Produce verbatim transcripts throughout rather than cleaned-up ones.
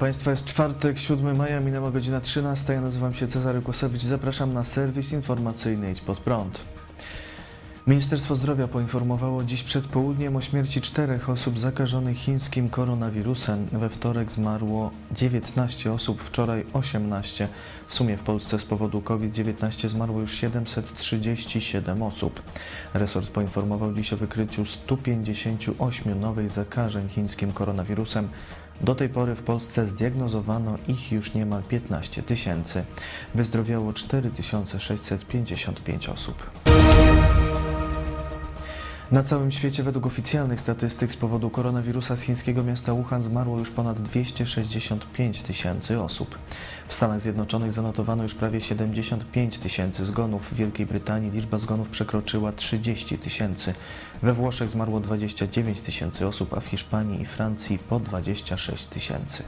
Państwa, jest czwartek, siódmego maja, minęła godzina trzynasta. Ja nazywam się Cezary Kłosowicz. Zapraszam na serwis informacyjny Idź Pod Prąd. Ministerstwo Zdrowia poinformowało dziś przed południem o śmierci czterech osób zakażonych chińskim koronawirusem. We wtorek zmarło dziewiętnaście osób, wczoraj osiemnaście. W sumie w Polsce z powodu COVID dziewiętnaście zmarło już siedemset trzydzieści siedem osób. Resort poinformował dziś o wykryciu stu pięćdziesięciu ośmiu nowych zakażeń chińskim koronawirusem. Do tej pory w Polsce zdiagnozowano ich już niemal piętnaście tysięcy. Wyzdrowiało cztery tysiące sześćset pięćdziesiąt pięć osób. Na całym świecie według oficjalnych statystyk z powodu koronawirusa z chińskiego miasta Wuhan zmarło już ponad dwieście sześćdziesiąt pięć tysięcy osób. W Stanach Zjednoczonych zanotowano już prawie siedemdziesiąt pięć tysięcy zgonów. W Wielkiej Brytanii liczba zgonów przekroczyła trzydzieści tysięcy. We Włoszech zmarło dwadzieścia dziewięć tysięcy osób, a w Hiszpanii i Francji po dwadzieścia sześć tysięcy.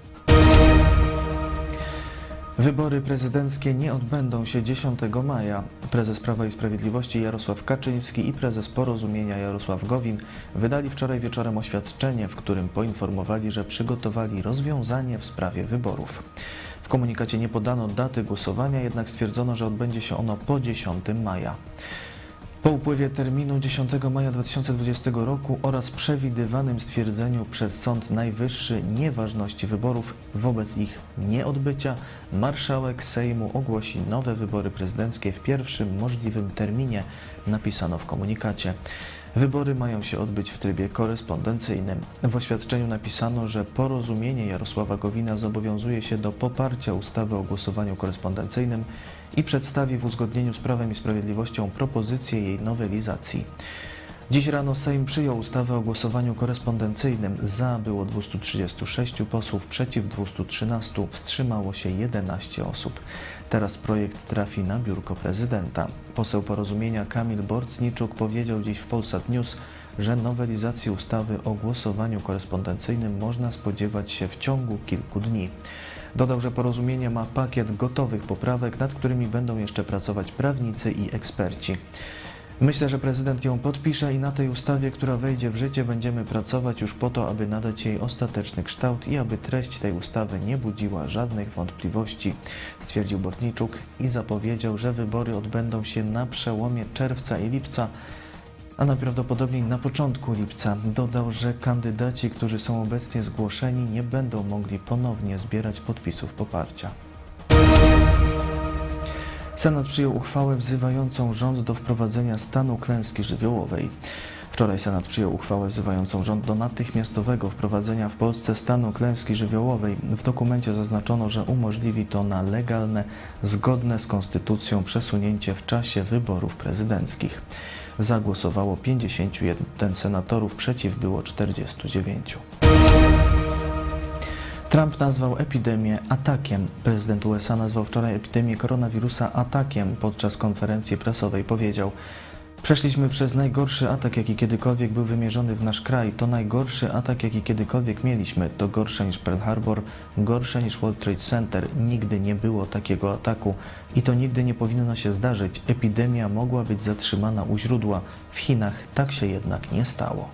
Wybory prezydenckie nie odbędą się dziesiątego maja. Prezes Prawa i Sprawiedliwości Jarosław Kaczyński i prezes Porozumienia Jarosław Gowin wydali wczoraj wieczorem oświadczenie, w którym poinformowali, że przygotowali rozwiązanie w sprawie wyborów. W komunikacie nie podano daty głosowania, jednak stwierdzono, że odbędzie się ono po dziesiątego maja. Po upływie terminu dziesiątego maja dwa tysiące dwudziestego roku oraz przewidywanym stwierdzeniu przez Sąd Najwyższy nieważności wyborów wobec ich nieodbycia, marszałek Sejmu ogłosi nowe wybory prezydenckie w pierwszym możliwym terminie, napisano w komunikacie. Wybory mają się odbyć w trybie korespondencyjnym. W oświadczeniu napisano, że Porozumienie Jarosława Gowina zobowiązuje się do poparcia ustawy o głosowaniu korespondencyjnym i przedstawi w uzgodnieniu z Prawem i Sprawiedliwością propozycję jej nowelizacji. Dziś rano Sejm przyjął ustawę o głosowaniu korespondencyjnym. Za było dwieście trzydzieści sześć posłów, przeciw dwieście trzynaście, wstrzymało się jedenaście osób. Teraz projekt trafi na biurko prezydenta. Poseł Porozumienia Kamil Bortniczuk powiedział dziś w Polsat News, że nowelizacji ustawy o głosowaniu korespondencyjnym można spodziewać się w ciągu kilku dni. Dodał, że Porozumienie ma pakiet gotowych poprawek, nad którymi będą jeszcze pracować prawnicy i eksperci. Myślę, że prezydent ją podpisze i na tej ustawie, która wejdzie w życie, będziemy pracować już po to, aby nadać jej ostateczny kształt i aby treść tej ustawy nie budziła żadnych wątpliwości, stwierdził Bortniczuk i zapowiedział, że wybory odbędą się na przełomie czerwca i lipca, a najprawdopodobniej na początku lipca. Dodał, że kandydaci, którzy są obecnie zgłoszeni, nie będą mogli ponownie zbierać podpisów poparcia. Senat przyjął uchwałę wzywającą rząd do wprowadzenia stanu klęski żywiołowej. Wczoraj Senat przyjął uchwałę wzywającą rząd do natychmiastowego wprowadzenia w Polsce stanu klęski żywiołowej. W dokumencie zaznaczono, że umożliwi to na legalne, zgodne z konstytucją przesunięcie w czasie wyborów prezydenckich. Za głosowało pięćdziesięciu jeden senatorów, przeciw było czterdziestu dziewięciu. Trump nazwał epidemię atakiem. Prezydent U S A nazwał wczoraj epidemię koronawirusa atakiem. Podczas konferencji prasowej powiedział: przeszliśmy przez najgorszy atak, jaki kiedykolwiek był wymierzony w nasz kraj. To najgorszy atak, jaki kiedykolwiek mieliśmy. To gorsze niż Pearl Harbor, gorsze niż World Trade Center. Nigdy nie było takiego ataku i to nigdy nie powinno się zdarzyć. Epidemia mogła być zatrzymana u źródła. W Chinach tak się jednak nie stało.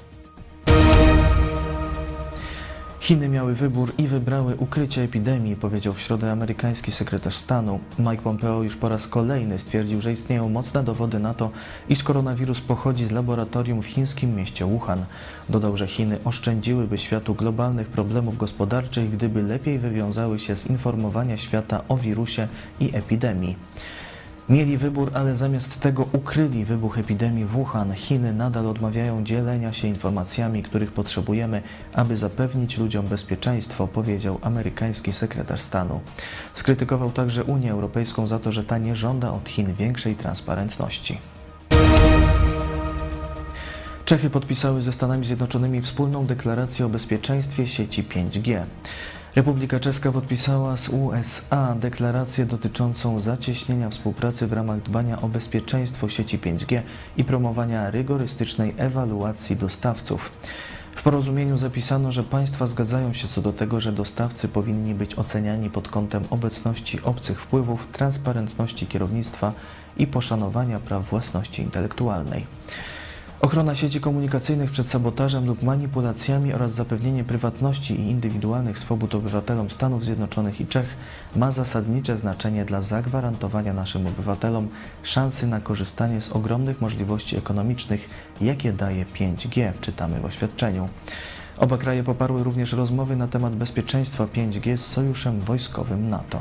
Chiny miały wybór i wybrały ukrycie epidemii, powiedział w środę amerykański sekretarz stanu. Mike Pompeo już po raz kolejny stwierdził, że istnieją mocne dowody na to, iż koronawirus pochodzi z laboratorium w chińskim mieście Wuhan. Dodał, że Chiny oszczędziłyby światu globalnych problemów gospodarczych, gdyby lepiej wywiązały się z informowania świata o wirusie i epidemii. Mieli wybór, ale zamiast tego ukryli wybuch epidemii w Wuhan. Chiny nadal odmawiają dzielenia się informacjami, których potrzebujemy, aby zapewnić ludziom bezpieczeństwo, powiedział amerykański sekretarz stanu. Skrytykował także Unię Europejską za to, że ta nie żąda od Chin większej transparentności. Czechy podpisały ze Stanami Zjednoczonymi wspólną deklarację o bezpieczeństwie sieci pięć G. Republika Czeska podpisała z U S A deklarację dotyczącą zacieśnienia współpracy w ramach dbania o bezpieczeństwo sieci pięć G i promowania rygorystycznej ewaluacji dostawców. W porozumieniu zapisano, że państwa zgadzają się co do tego, że dostawcy powinni być oceniani pod kątem obecności obcych wpływów, transparentności kierownictwa i poszanowania praw własności intelektualnej. Ochrona sieci komunikacyjnych przed sabotażem lub manipulacjami oraz zapewnienie prywatności i indywidualnych swobód obywatelom Stanów Zjednoczonych i Czech ma zasadnicze znaczenie dla zagwarantowania naszym obywatelom szansy na korzystanie z ogromnych możliwości ekonomicznych, jakie daje pięć G, czytamy w oświadczeniu. Oba kraje poparły również rozmowy na temat bezpieczeństwa pięć G z sojuszem wojskowym NATO.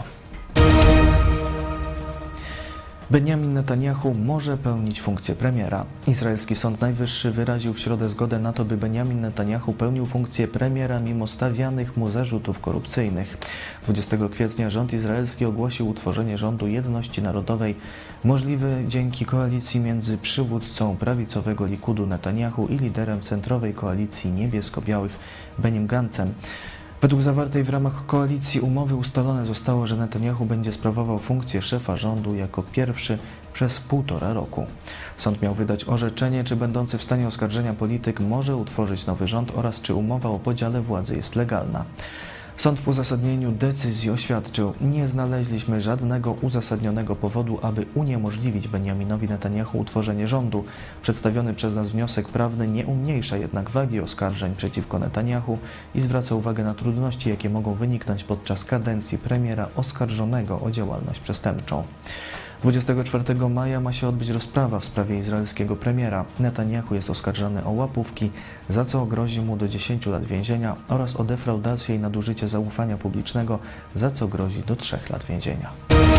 Benjamin Netanyahu może pełnić funkcję premiera. Izraelski Sąd Najwyższy wyraził w środę zgodę na to, by Benjamin Netanyahu pełnił funkcję premiera mimo stawianych mu zarzutów korupcyjnych. dwudziestego kwietnia rząd izraelski ogłosił utworzenie rządu jedności narodowej, możliwe dzięki koalicji między przywódcą prawicowego Likudu Netanyahu i liderem centrowej koalicji niebiesko-białych Benim Gantzem. Według zawartej w ramach koalicji umowy ustalone zostało, że Netanyahu będzie sprawował funkcję szefa rządu jako pierwszy przez półtora roku. Sąd miał wydać orzeczenie, czy będący w stanie oskarżenia polityk może utworzyć nowy rząd oraz czy umowa o podziale władzy jest legalna. Sąd w uzasadnieniu decyzji oświadczył: nie znaleźliśmy żadnego uzasadnionego powodu, aby uniemożliwić Benjaminowi Netanyahu utworzenie rządu. Przedstawiony przez nas wniosek prawny nie umniejsza jednak wagi oskarżeń przeciwko Netanyahu i zwraca uwagę na trudności, jakie mogą wyniknąć podczas kadencji premiera oskarżonego o działalność przestępczą. dwudziestego czwartego maja ma się odbyć rozprawa w sprawie izraelskiego premiera. Netanyahu jest oskarżany o łapówki, za co grozi mu do dziesięciu lat więzienia, oraz o defraudację i nadużycie zaufania publicznego, za co grozi do trzech lat więzienia.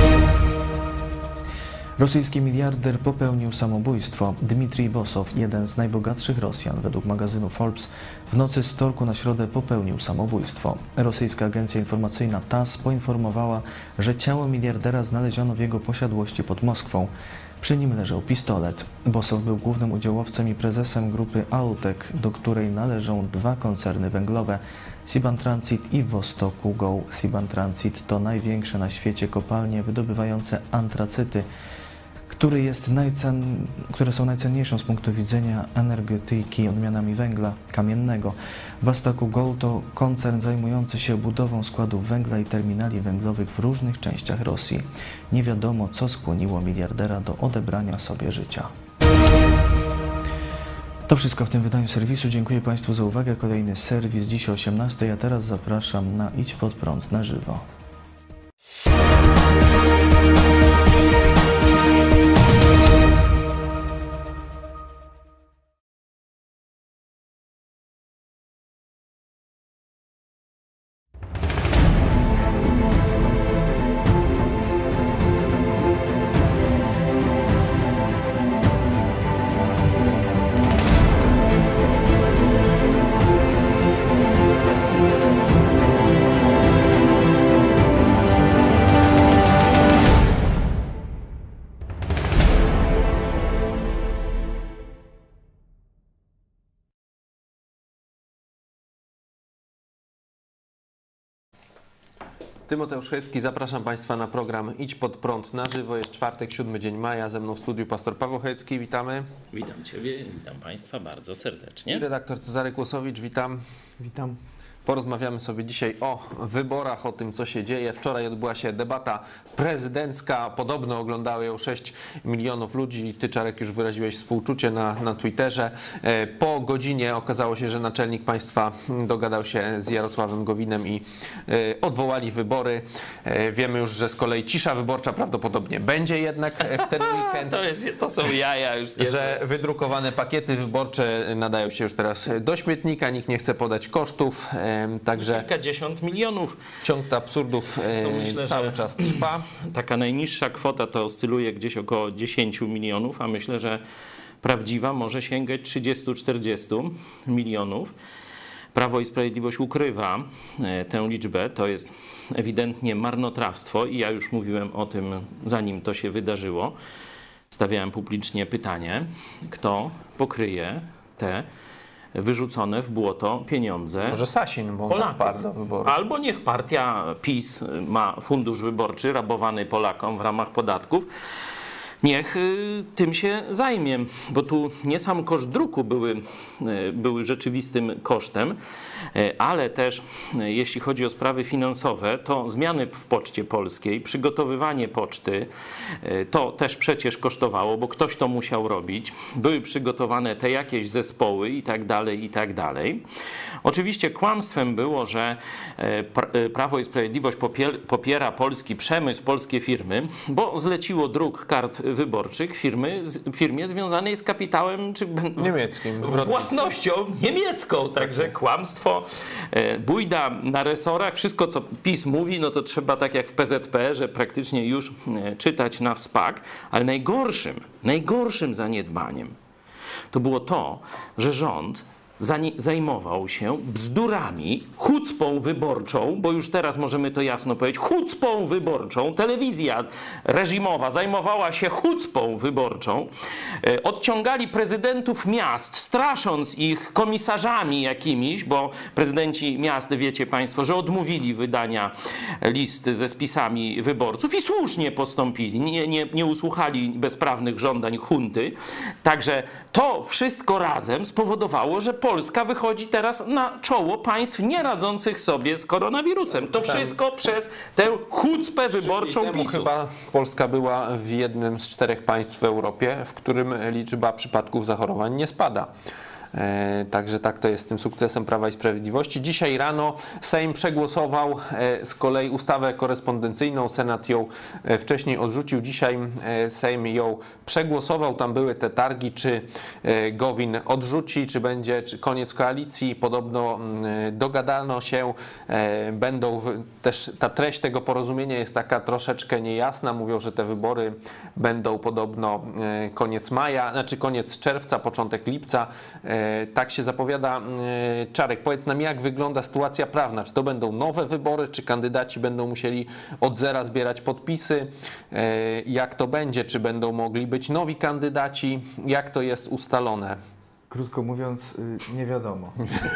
Rosyjski miliarder popełnił samobójstwo. Dmitrij Bosow, jeden z najbogatszych Rosjan, według magazynu Forbes, w nocy z wtorku na środę popełnił samobójstwo. Rosyjska agencja informacyjna T A S S poinformowała, że ciało miliardera znaleziono w jego posiadłości pod Moskwą. Przy nim leżał pistolet. Bosow był głównym udziałowcem i prezesem grupy Autek, do której należą dwa koncerny węglowe, Sibantransit i Vostoku-Go. Sibantransit to największe na świecie kopalnie wydobywające antracyty, który jest najcen... które są najcenniejszą z punktu widzenia energetyki odmianami węgla kamiennego. Vostoku-Go to koncern zajmujący się budową składów węgla i terminali węglowych w różnych częściach Rosji. Nie wiadomo, co skłoniło miliardera do odebrania sobie życia. To wszystko w tym wydaniu serwisu. Dziękuję Państwu za uwagę. Kolejny serwis dziś o osiemnastej, a teraz zapraszam na Idź Pod Prąd na żywo. Tymoteusz Chojecki, zapraszam Państwa na program Idź Pod Prąd na żywo. Jest czwartek, siódmy dzień maja, ze mną w studiu pastor Paweł Chojecki, witamy. Witam Ciebie, witam Państwa bardzo serdecznie. I redaktor Cezary Kłosowicz, witam. Witam. Porozmawiamy sobie dzisiaj o wyborach, o tym, co się dzieje. Wczoraj odbyła się debata prezydencka. Podobno oglądało ją sześć milionów ludzi. Ty, Czarek, już wyraziłeś współczucie na, na Twitterze. Po godzinie okazało się, że naczelnik państwa dogadał się z Jarosławem Gowinem i odwołali wybory. Wiemy już, że z kolei cisza wyborcza prawdopodobnie będzie jednak w ten weekend. To, jest, to są jaja już. Nie że wydrukowane pakiety wyborcze nadają się już teraz do śmietnika. Nikt nie chce podać kosztów. Także kilkadziesiąt milionów. Ciąg absurdów myślę, cały czas trwa. Taka najniższa kwota to oscyluje gdzieś około dziesięć milionów, a myślę, że prawdziwa może sięgać trzydzieści czterdzieści milionów. Prawo i Sprawiedliwość ukrywa tę liczbę. To jest ewidentnie marnotrawstwo i ja już mówiłem o tym, zanim to się wydarzyło. Stawiałem publicznie pytanie, kto pokryje te wyrzucone w błoto pieniądze. Może Sasin, bo Polaków. do wyboru. Albo niech partia PiS ma fundusz wyborczy rabowany Polakom w ramach podatków. niech y, tym się zajmie, bo tu nie sam koszt druku były, y, były rzeczywistym kosztem, y, ale też y, jeśli chodzi o sprawy finansowe, to zmiany w Poczcie Polskiej, przygotowywanie poczty, y, to też przecież kosztowało, bo ktoś to musiał robić. Były przygotowane te jakieś zespoły i tak dalej, i tak dalej. Oczywiście kłamstwem było, że y, Prawo i Sprawiedliwość popier, popiera polski przemysł, polskie firmy, bo zleciło druk kart wyborczych firmy, firmie związanej z kapitałem czy niemieckim, własnością niemiecką. Także kłamstwo, bujda na resorach, wszystko co PiS mówi, no to trzeba tak jak w P Z P, że praktycznie już czytać na wspak, ale najgorszym, najgorszym zaniedbaniem to było to, że rząd zajmował się bzdurami, chucpą wyborczą, bo już teraz możemy to jasno powiedzieć, chucpą wyborczą. Telewizja reżimowa zajmowała się chucpą wyborczą. Odciągali prezydentów miast, strasząc ich komisarzami jakimiś, bo prezydenci miast, wiecie państwo, że odmówili wydania listy ze spisami wyborców i słusznie postąpili. Nie, nie, nie usłuchali bezprawnych żądań hunty. Także to wszystko razem spowodowało, że Polska wychodzi teraz na czoło państw nieradzących sobie z koronawirusem. To wszystko przez tę chucpę wyborczą temu PiSu. Chyba Polska była w jednym z czterech państw w Europie, w którym liczba przypadków zachorowań nie spada. E, także tak to jest z tym sukcesem Prawa i Sprawiedliwości. Dzisiaj rano Sejm przegłosował e, z kolei ustawę korespondencyjną. Senat ją e, wcześniej odrzucił. Dzisiaj e, Sejm ją przegłosował. Tam były te targi, czy e, Gowin odrzuci, czy będzie czy koniec koalicji. Podobno e, dogadano się. E, będą w, też ta treść tego porozumienia jest taka troszeczkę niejasna. Mówią, że te wybory będą podobno e, koniec maja, znaczy koniec czerwca, początek lipca. E, Tak się zapowiada. Czarek, powiedz nam, jak wygląda sytuacja prawna? Czy to będą nowe wybory, czy kandydaci będą musieli od zera zbierać podpisy? Jak to będzie? Czy będą mogli być nowi kandydaci? Jak to jest ustalone? Krótko mówiąc, nie wiadomo.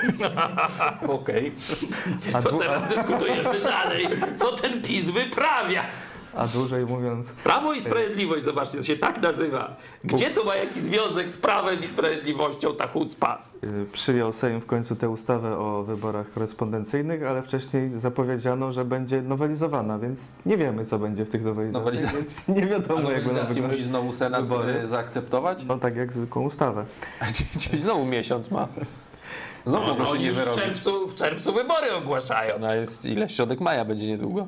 Okej. Okay. To teraz dyskutujemy dalej. Co ten PiS wyprawia? A dłużej mówiąc... Prawo i Sprawiedliwość, zobaczcie, to się tak nazywa. Gdzie to ma jakiś związek z Prawem i Sprawiedliwością ta chucpa? Przyjął Sejm w końcu tę ustawę o wyborach korespondencyjnych, ale wcześniej zapowiedziano, że będzie nowelizowana, więc nie wiemy, co będzie w tych nowelizacjach, Nowelizacja. więc nie wiadomo, jak będą wyglądać. Musi znowu Senat wybory zaakceptować? No tak jak zwykłą ustawę. Czyli znowu miesiąc ma. Znowu no, mogą się no, nie już wyrobić. W czerwcu, w czerwcu wybory ogłaszają. No jest ile? Środek maja będzie niedługo.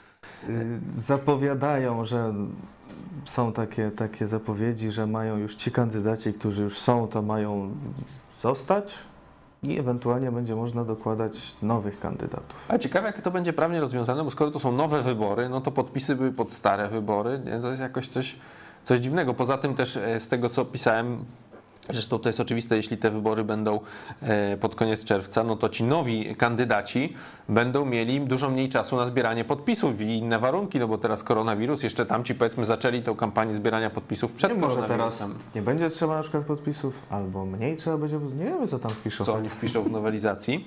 Zapowiadają, że są takie, takie zapowiedzi, że mają już ci kandydaci, którzy już są, to mają zostać i ewentualnie będzie można dokładać nowych kandydatów. A ciekawe, jak to będzie prawnie rozwiązane, bo skoro to są nowe wybory, no to podpisy były pod stare wybory. Nie? To jest jakoś coś, coś dziwnego. Poza tym też z tego, co pisałem, zresztą to jest oczywiste, jeśli te wybory będą pod koniec czerwca, no to ci nowi kandydaci będą mieli dużo mniej czasu na zbieranie podpisów i inne warunki, no bo teraz koronawirus, jeszcze tamci powiedzmy zaczęli tę kampanię zbierania podpisów przed nie, może koronawirusem. teraz nie będzie trzeba na przykład podpisów, albo mniej trzeba będzie, nie wiemy, co tam wpiszą. Co oni wpiszą w nowelizacji.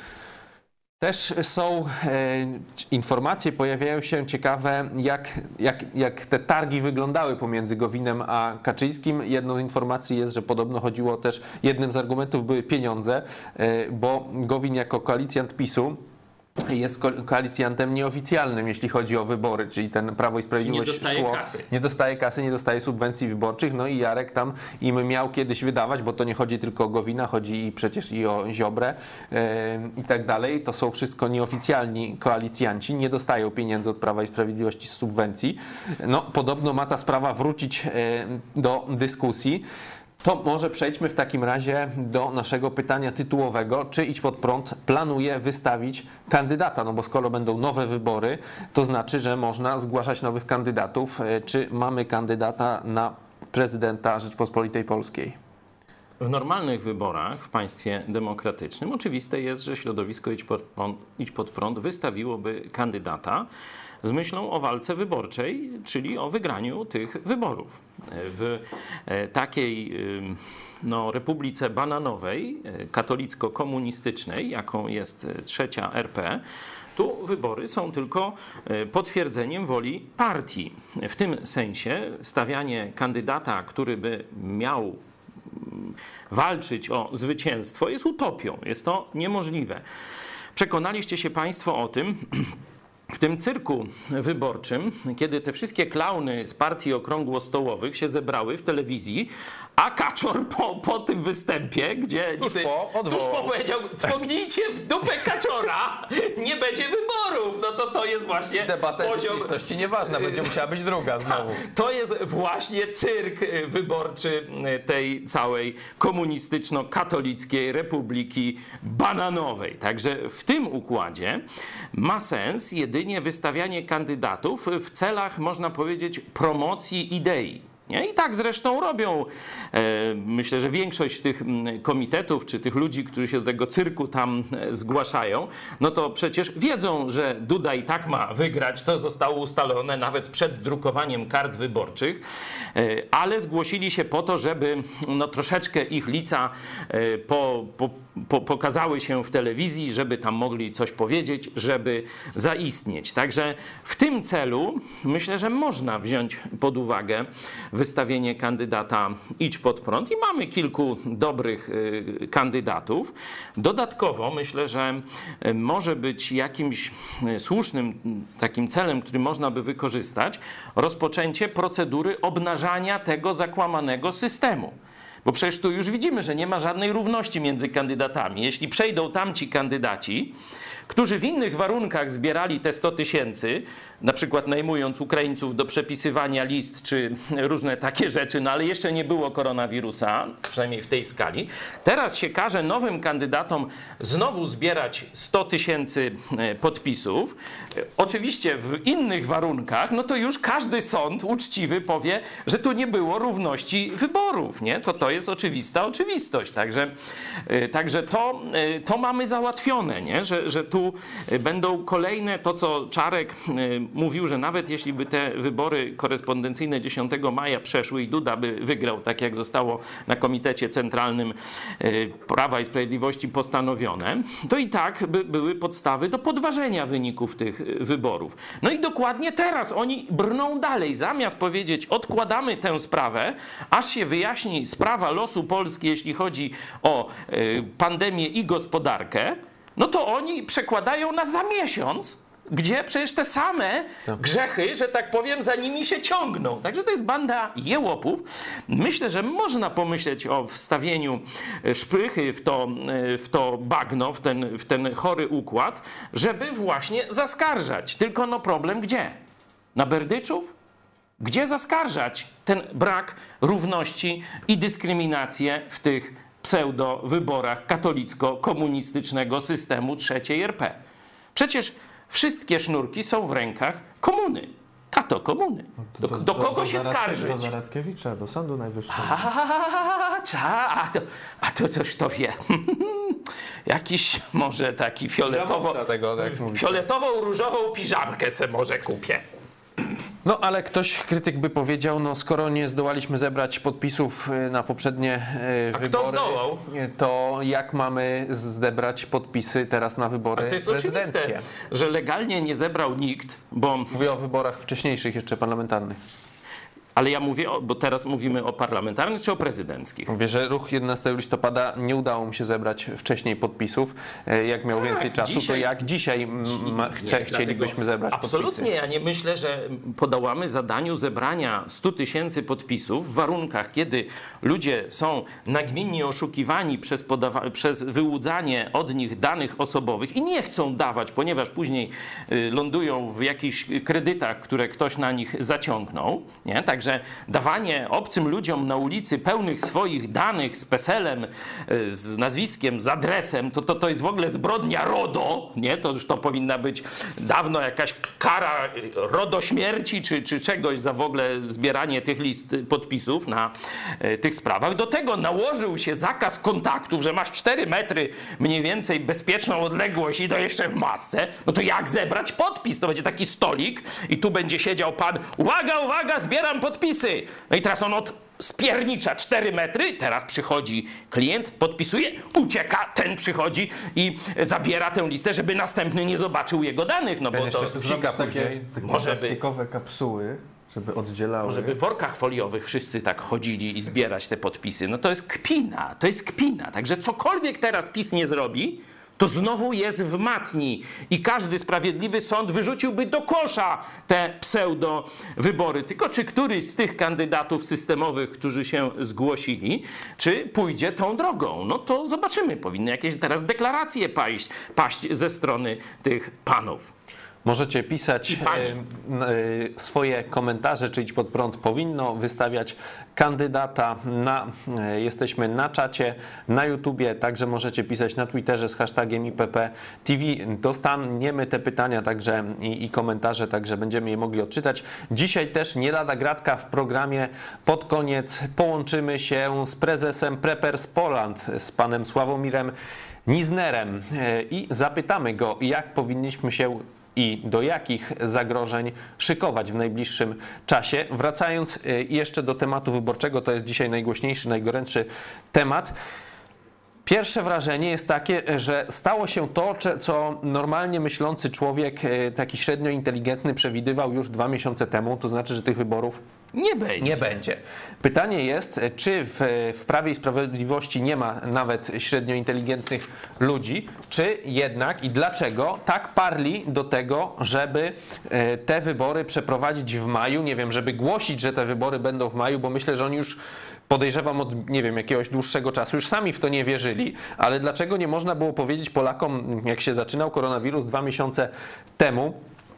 Też są e, informacje, pojawiają się ciekawe, jak, jak, jak te targi wyglądały pomiędzy Gowinem a Kaczyńskim. Jedną informacją jest, że podobno chodziło też, jednym z argumentów były pieniądze, e, bo Gowin jako koalicjant PiSu jest ko koalicjantem nieoficjalnym, jeśli chodzi o wybory, czyli ten Prawo i Sprawiedliwość nie dostaje szło, kasy. nie dostaje kasy, nie dostaje subwencji wyborczych, no i Jarek tam im miał kiedyś wydawać, bo to nie chodzi tylko o Gowina, chodzi przecież i o Ziobrę yy, i tak dalej. To są wszystko nieoficjalni koalicjanci, nie dostają pieniędzy od Prawa i Sprawiedliwości z subwencji. No, podobno ma ta sprawa wrócić yy, do dyskusji. To może przejdźmy w takim razie do naszego pytania tytułowego. Czy Idź Pod Prąd planuje wystawić kandydata? No bo skoro będą nowe wybory, to znaczy, że można zgłaszać nowych kandydatów. Czy mamy kandydata na prezydenta Rzeczypospolitej Polskiej? W normalnych wyborach w państwie demokratycznym oczywiste jest, że środowisko Idź Pod Prąd, Idź Pod Prąd wystawiłoby kandydata z myślą o walce wyborczej, czyli o wygraniu tych wyborów. W takiej no, republice bananowej, katolicko-komunistycznej, jaką jest trzecia R P, Tu wybory są tylko potwierdzeniem woli partii. W tym sensie stawianie kandydata, który by miał walczyć o zwycięstwo, jest utopią. Jest to niemożliwe. Przekonaliście się Państwo o tym w tym cyrku wyborczym, kiedy te wszystkie klauny z partii okrągłostołowych się zebrały w telewizji, a Kaczor po, po tym występie, gdzie Tuż niby, po, tuż po odwołał. powiedział, cmognijcie w dupę Kaczora, nie będzie wyborów. No to to jest właśnie Debata jest poziom... rzeczywistości nieważna, będzie musiała być druga znowu. To jest właśnie cyrk wyborczy tej całej komunistyczno-katolickiej Republiki Bananowej. Także w tym układzie ma sens jedynie wystawianie kandydatów w celach, można powiedzieć, promocji idei. Nie? I tak zresztą robią, e, myślę, że większość tych komitetów, czy tych ludzi, którzy się do tego cyrku tam zgłaszają, no to przecież wiedzą, że Duda i tak ma wygrać, to zostało ustalone nawet przed drukowaniem kart wyborczych, e, ale zgłosili się po to, żeby no, troszeczkę ich lica e, po, po, po, pokazały się w telewizji, żeby tam mogli coś powiedzieć, żeby zaistnieć. Także w tym celu myślę, że można wziąć pod uwagę wystawienie kandydata Idź pod prąd i mamy kilku dobrych y, kandydatów. Dodatkowo myślę, że y, może być jakimś y, słusznym y, takim celem, który można by wykorzystać, rozpoczęcie procedury obnażania tego zakłamanego systemu. Bo przecież tu już widzimy, że nie ma żadnej równości między kandydatami. Jeśli przejdą tamci kandydaci, którzy w innych warunkach zbierali te sto tysięcy, na przykład najmując Ukraińców do przepisywania list czy różne takie rzeczy, no ale jeszcze nie było koronawirusa, przynajmniej w tej skali. Teraz się każe nowym kandydatom znowu zbierać sto tysięcy podpisów. Oczywiście w innych warunkach, no to już każdy sąd uczciwy powie, że tu nie było równości wyborów, nie? To to jest oczywista oczywistość. Także, także to, to mamy załatwione, nie? Że, że tu będą kolejne, to co Czarek mówił, że nawet jeśli by te wybory korespondencyjne dziesiątego maja przeszły i Duda by wygrał, tak jak zostało na Komitecie Centralnym Prawa i Sprawiedliwości postanowione, to i tak by były podstawy do podważenia wyników tych wyborów. No i dokładnie teraz oni brną dalej. Zamiast powiedzieć, odkładamy tę sprawę, aż się wyjaśni sprawa losu Polski, jeśli chodzi o pandemię i gospodarkę, no to oni przekładają na za miesiąc, gdzie przecież te same grzechy, że tak powiem, za nimi się ciągną. Także to jest banda jełopów. Myślę, że można pomyśleć o wstawieniu szprychy w to, w to bagno, w ten, w ten chory układ, żeby właśnie zaskarżać. Tylko no problem gdzie? Na Berdyczów? Gdzie zaskarżać ten brak równości i dyskryminację w tych pseudo-wyborach katolicko-komunistycznego systemu trzeciej R P? Przecież wszystkie sznurki są w rękach komuny. Kato komuny. Do, do, do kogo do się Zaradki- skarżyć? Do Zaradkiewicza, do Sądu Najwyższego. A, cza, a, to, a to też to wie. Jakiś może taki fioletowo, Żabowca tego, jak mówicie. fioletową, różową piżamkę se może kupię. No ale ktoś, krytyk by powiedział, no skoro nie zdołaliśmy zebrać podpisów na poprzednie A wybory, kto zdołał? to jak mamy zebrać podpisy teraz na wybory To jest prezydenckie? oczywiste, że legalnie nie zebrał nikt, bo... Mówię o wyborach wcześniejszych jeszcze parlamentarnych. Ale ja mówię, o, bo teraz mówimy o parlamentarnych czy o prezydenckich? Mówię, że ruch jedenastego listopada nie udało mu się zebrać wcześniej podpisów. Jak miał Tak, więcej czasu, dzisiaj- to jak dzisiaj m, ma, chce, Nie, chcielibyśmy dlatego zebrać absolutnie, podpisy? ja nie myślę, że podołamy zadaniu zebrania stu tysięcy podpisów w warunkach, kiedy ludzie są nagminnie oszukiwani przez, podawa- przez wyłudzanie od nich danych osobowych i nie chcą dawać, ponieważ później y, lądują w jakichś kredytach, które ktoś na nich zaciągnął. Nie? Także dawanie obcym ludziom na ulicy pełnych swoich danych z peselem, y, z nazwiskiem, z adresem, to, to, to jest w ogóle zbrodnia RODO, nie? To już to powinna być dawno jakaś kara RODO śmierci, czy, czy czegoś za w ogóle zbieranie tych list podpisów na y, tych sprawach. Do tego nałożył się zakaz kontaktów, że masz cztery metry mniej więcej bezpieczną odległość i to jeszcze w masce. No to jak zebrać podpis? To będzie taki stolik i tu będzie siedział pan, uwaga, uwaga, zbieram podpisy. No i teraz on od spiernicza cztery metry, teraz przychodzi klient, podpisuje, ucieka, ten przychodzi i zabiera tę listę, żeby następny nie zobaczył jego danych, no Ten bo to jeszcze psika później, takie może by, plastikowe kapsuły, żeby oddzielały. może by w workach foliowych wszyscy tak chodzili i zbierać te podpisy. No to jest kpina, to jest kpina. Także cokolwiek teraz PiS nie zrobi, to znowu jest w matni i każdy sprawiedliwy sąd wyrzuciłby do kosza te pseudo wybory. Tylko czy któryś z tych kandydatów systemowych, którzy się zgłosili, czy pójdzie tą drogą? No to zobaczymy. Powinny jakieś teraz deklaracje paść, paść ze strony tych panów. Możecie pisać e, e, swoje komentarze, czy Idź Pod Prąd powinno wystawiać kandydata. Na, e, jesteśmy na czacie, na YouTubie, także możecie pisać na Twitterze z hashtagiem I P P T V. Dostaniemy te pytania także i, i komentarze, także będziemy je mogli odczytać. Dzisiaj też nie lada gratka w programie. Pod koniec połączymy się z prezesem Preppers Poland, z panem Sławomirem Niznerem e, i zapytamy go, jak powinniśmy się i do jakich zagrożeń szykować w najbliższym czasie. Wracając jeszcze do tematu wyborczego, to jest dzisiaj najgłośniejszy, najgorętszy temat. Pierwsze wrażenie jest takie, że stało się to, co normalnie myślący człowiek, taki średnio inteligentny, przewidywał już dwa miesiące temu, to znaczy, że tych wyborów Nie będzie. Nie będzie. Pytanie jest, czy w, w Prawie i Sprawiedliwości nie ma nawet średnio inteligentnych ludzi, czy jednak i dlaczego tak parli do tego, żeby te wybory przeprowadzić w maju, nie wiem, żeby głosić, że te wybory będą w maju, bo myślę, że oni już, podejrzewam, od, nie wiem, jakiegoś dłuższego czasu już sami w to nie wierzyli, ale dlaczego nie można było powiedzieć Polakom, jak się zaczynał koronawirus dwa miesiące temu,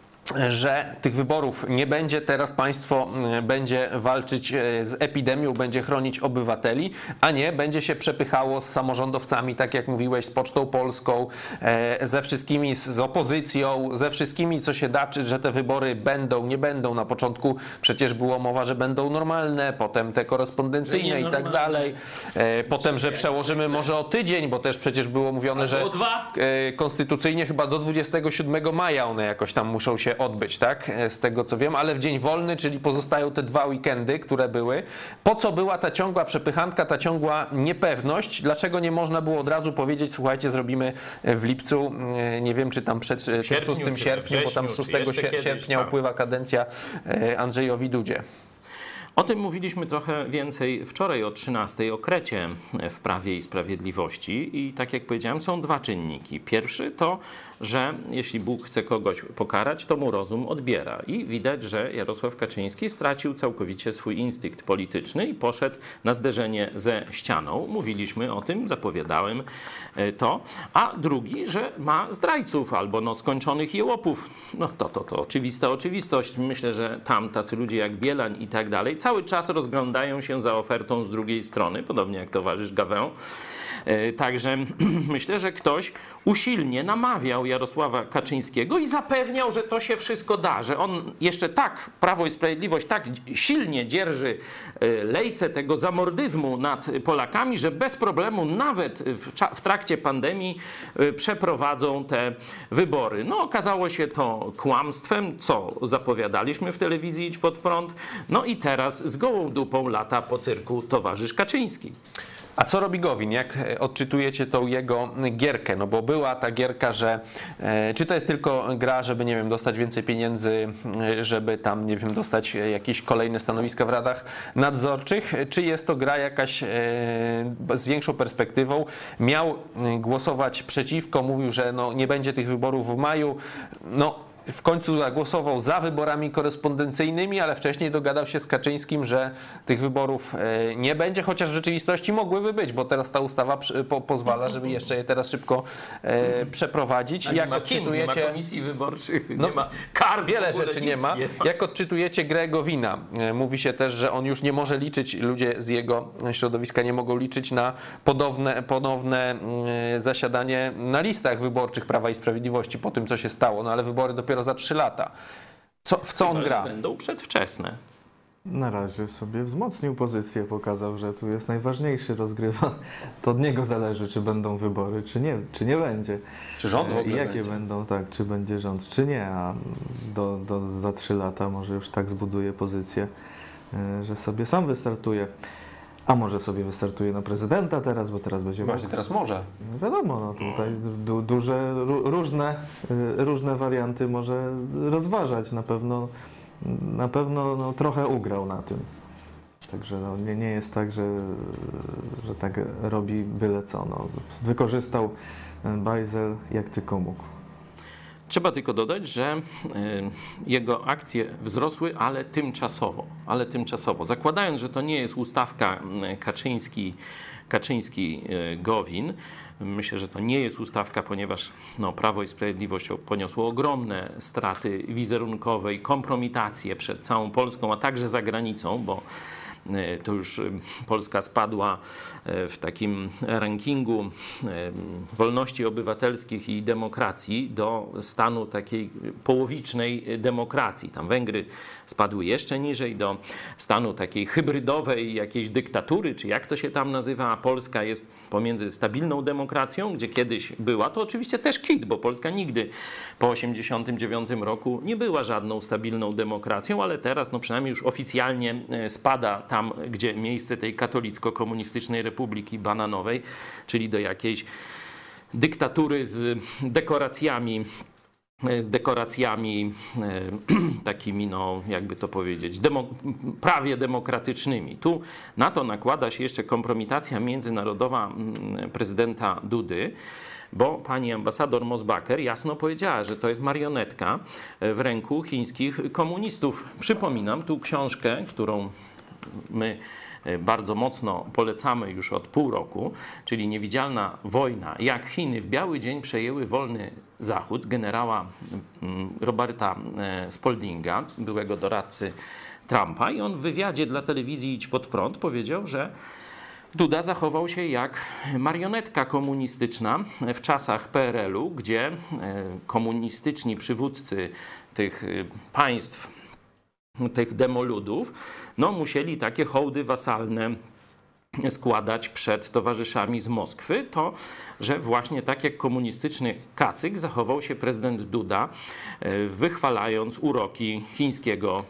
że tych wyborów nie będzie, teraz państwo będzie walczyć z epidemią, będzie chronić obywateli, a nie będzie się przepychało z samorządowcami, tak jak mówiłeś, z Pocztą Polską, ze wszystkimi, z opozycją, ze wszystkimi, co się da, czy że te wybory będą, nie będą. Na początku przecież było mowa, że będą normalne, potem te korespondencyjne i tak dalej. Potem, że przełożymy może o tydzień, bo też przecież było mówione, że konstytucyjnie chyba do dwudziestego siódmego maja one jakoś tam muszą się odbyć, tak? Z tego co wiem, ale w dzień wolny, czyli pozostają te dwa weekendy, które były. Po co była ta ciągła przepychanka, ta ciągła niepewność? Dlaczego nie można było od razu powiedzieć, słuchajcie, zrobimy w lipcu, nie wiem, czy tam przed Sierpniu, szóstym sierpnia, bo tam szóstego sierpnia upływa kadencja Andrzejowi Dudzie. O tym mówiliśmy trochę więcej wczoraj o trzynastej, o krecie w Prawie i Sprawiedliwości i tak jak powiedziałem, są dwa czynniki. Pierwszy to, że jeśli Bóg chce kogoś pokarać, to mu rozum odbiera i widać, że Jarosław Kaczyński stracił całkowicie swój instynkt polityczny i poszedł na zderzenie ze ścianą. Mówiliśmy o tym, zapowiadałem to. A drugi, że ma zdrajców albo no skończonych jełopów. No to, to, to oczywista oczywistość. Myślę, że tam tacy ludzie jak Bielań i tak dalej cały czas rozglądają się za ofertą z drugiej strony, podobnie jak towarzysz Gawę. Także myślę, że ktoś usilnie namawiał Jarosława Kaczyńskiego i zapewniał, że to się wszystko da, że on jeszcze tak, Prawo i Sprawiedliwość tak silnie dzierży lejce tego zamordyzmu nad Polakami, że bez problemu nawet w, w trakcie pandemii przeprowadzą te wybory. No okazało się to kłamstwem, co zapowiadaliśmy w telewizji Idź Pod Prąd. No i teraz z gołą dupą lata po cyrku towarzysz Kaczyński. A co robi Gowin? Jak odczytujecie tą jego gierkę? No bo była ta gierka, że e, czy to jest tylko gra, żeby, nie wiem, dostać więcej pieniędzy, żeby tam, nie wiem, dostać jakieś kolejne stanowiska w radach nadzorczych, czy jest to gra jakaś e, z większą perspektywą? Miał głosować przeciwko, mówił, że no, nie będzie tych wyborów w maju. No, w końcu zagłosował za wyborami korespondencyjnymi, ale wcześniej dogadał się z Kaczyńskim, że tych wyborów nie będzie, chociaż w rzeczywistości mogłyby być, bo teraz ta ustawa po pozwala, żeby jeszcze je teraz szybko e, przeprowadzić. A nie Jak ma odczytujecie... kim, nie ma komisji wyborczych, no, nie ma kar, wiele rzeczy nie ma. nie ma. Jak odczytujecie grę Gowina? Mówi się też, że on już nie może liczyć, ludzie z jego środowiska nie mogą liczyć na ponowne, ponowne zasiadanie na listach wyborczych Prawa i Sprawiedliwości po tym, co się stało. No ale wybory dopiero za trzy lata. Co, w co on gra? Będą przedwczesne. Na razie sobie wzmocnił pozycję, pokazał, że tu jest najważniejszy, rozgrywa. To od niego zależy, czy będą wybory, czy nie, czy nie będzie. Czy rząd w ogóle I jakie będzie? będą, tak, czy będzie rząd, czy nie, a do, do, za trzy lata może już tak zbuduje pozycję, że sobie sam wystartuje. A może sobie wystartuje na prezydenta teraz, bo teraz będzie... Właśnie teraz może. No wiadomo, no tutaj du, duże, różne, różne warianty może rozważać. Na pewno, na pewno no, trochę ugrał na tym. Także no, nie, nie jest tak, że, że tak robi byle co. No. Wykorzystał bajzel jak tylko mógł. Trzeba tylko dodać, że jego akcje wzrosły, ale tymczasowo, ale tymczasowo. Zakładając, że to nie jest ustawka Kaczyński, Kaczyński-Gowin, myślę, że to nie jest ustawka, ponieważ no, Prawo i Sprawiedliwość poniosło ogromne straty wizerunkowe i kompromitacje przed całą Polską, a także za granicą, bo to już Polska spadła w takim rankingu wolności obywatelskich i demokracji do stanu takiej połowicznej demokracji. Tam Węgry spadły jeszcze niżej, do stanu takiej hybrydowej jakiejś dyktatury, czy jak to się tam nazywa, a Polska jest pomiędzy stabilną demokracją, gdzie kiedyś była, to oczywiście też kit, bo Polska nigdy po osiemdziesiątym dziewiątym roku nie była żadną stabilną demokracją, ale teraz no przynajmniej już oficjalnie spada tam, gdzie miejsce tej katolicko-komunistycznej Republiki Bananowej, czyli do jakiejś dyktatury z dekoracjami, z dekoracjami e, takimi, no jakby to powiedzieć, demo, prawie demokratycznymi. Tu na to nakłada się jeszcze kompromitacja międzynarodowa prezydenta Dudy, bo pani ambasador Mosbacher jasno powiedziała, że to jest marionetka w ręku chińskich komunistów. Przypominam tu książkę, którą my bardzo mocno polecamy już od pół roku, czyli Niewidzialna wojna. Jak Chiny w biały dzień przejęły wolny Zachód, generała Roberta Spaldinga, byłego doradcy Trumpa. I on w wywiadzie dla telewizji Idź Pod Prąd powiedział, że Duda zachował się jak marionetka komunistyczna w czasach P R L-u, gdzie komunistyczni przywódcy tych państw, tych demoludów, no musieli takie hołdy wasalne składać przed towarzyszami z Moskwy, to, że właśnie tak jak komunistyczny kacyk zachował się prezydent Duda, wychwalając uroki chińskiego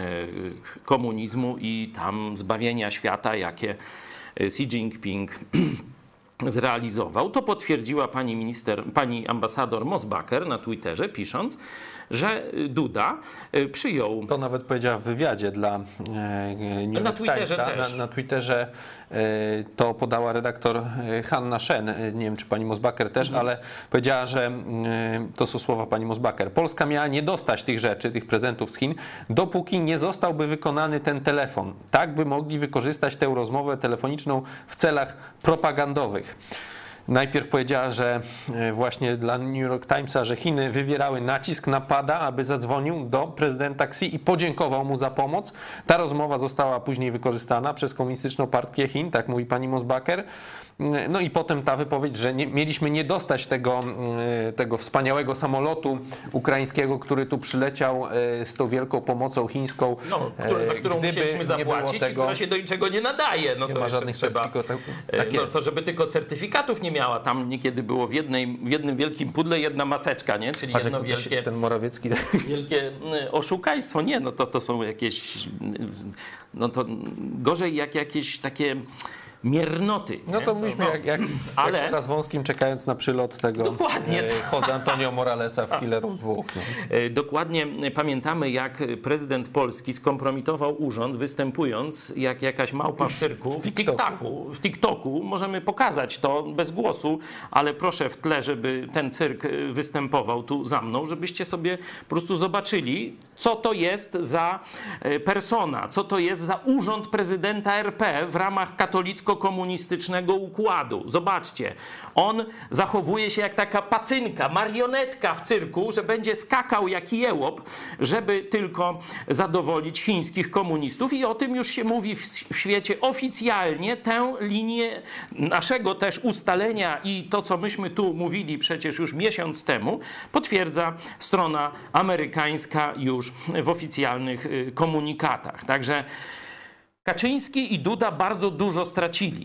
komunizmu i tam zbawienia świata, jakie Xi Jinping zrealizował. To potwierdziła pani minister, pani ambasador Mosbacher na Twitterze, pisząc, że Duda przyjął... To nawet powiedziała w wywiadzie dla New York na Twitterze Timesa. też. Na, na Twitterze to podała redaktor Hanna Shen, nie wiem czy pani Mosbacher też, mhm. ale powiedziała, że to są słowa pani Mosbacher. Polska miała nie dostać tych rzeczy, tych prezentów z Chin, dopóki nie zostałby wykonany ten telefon. Tak by mogli wykorzystać tę rozmowę telefoniczną w celach propagandowych. Najpierw powiedziała, że właśnie dla New York Timesa, że Chiny wywierały nacisk na Pada, aby zadzwonił do prezydenta Xi i podziękował mu za pomoc. Ta rozmowa została później wykorzystana przez Komunistyczną Partię Chin, tak mówi pani Mosbacher. No i potem ta wypowiedź, że nie, mieliśmy nie dostać tego, tego wspaniałego samolotu ukraińskiego, który tu przyleciał z tą wielką pomocą chińską. No, który, za którą musieliśmy zapłacić tego, i która się do niczego nie nadaje. No nie to ma żadnych trzeba, certyfikatów. Tak no, to żeby tylko certyfikatów nie miała. Tam niekiedy było w, jednej, w jednym wielkim pudle jedna maseczka, nie? Czyli Patrz, jedno wielkie, ten Morawiecki. wielkie oszukaństwo. Nie, no to, to są jakieś... No to gorzej jak jakieś takie... miernoty. No to mówiliśmy no, jak, jak, ale... jak raz wąskim czekając na przylot tego Dokładnie. e, Jose Antonio Moralesa w Killerów dwóch. No. Dokładnie pamiętamy, jak prezydent Polski skompromitował urząd, występując jak jakaś małpa w cyrku w TikToku. W TikToku możemy pokazać to bez głosu, ale proszę w tle, żeby ten cyrk występował tu za mną, żebyście sobie po prostu zobaczyli, co to jest za persona, co to jest za urząd prezydenta R P w ramach katolicko-komunistycznego układu. Zobaczcie, on zachowuje się jak taka pacynka, marionetka w cyrku, że będzie skakał jak jełop, żeby tylko zadowolić chińskich komunistów i o tym już się mówi w świecie oficjalnie. Tę linię naszego też ustalenia i to, co myśmy tu mówili przecież już miesiąc temu, potwierdza strona amerykańska już w oficjalnych komunikatach. Także Kaczyński i Duda bardzo dużo stracili.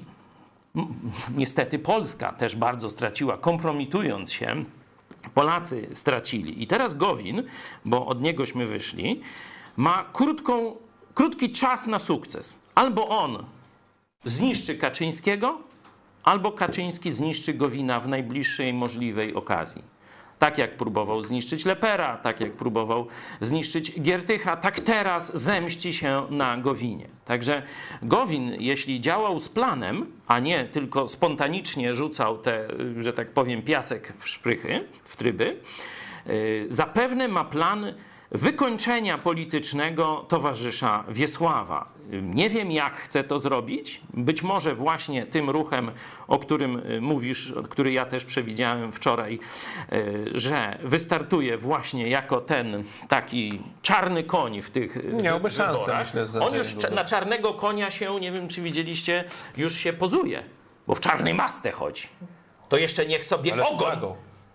Niestety Polska też bardzo straciła, kompromitując się. Polacy stracili. I teraz Gowin, bo od niegośmy wyszli, ma krótką krótki czas na sukces. Albo on zniszczy Kaczyńskiego, albo Kaczyński zniszczy Gowina w najbliższej możliwej okazji. Tak jak próbował zniszczyć Lepera, tak jak próbował zniszczyć Giertycha, tak teraz zemści się na Gowinie. Także Gowin, jeśli działał z planem, a nie tylko spontanicznie rzucał te, że tak powiem, piasek w szprychy, w tryby, zapewne ma plan wykończenia politycznego towarzysza Wiesława. Nie wiem, jak chce to zrobić. Być może właśnie tym ruchem, o którym mówisz, który ja też przewidziałem wczoraj, że wystartuje właśnie jako ten taki czarny koń w tych Miałby szansę, wyborach. myślę, z On już Andrzejem na czarnego konia się, nie wiem, czy widzieliście, już się pozuje, bo w czarnej masce chodzi. To jeszcze niech sobie Ale z ogon... flagą.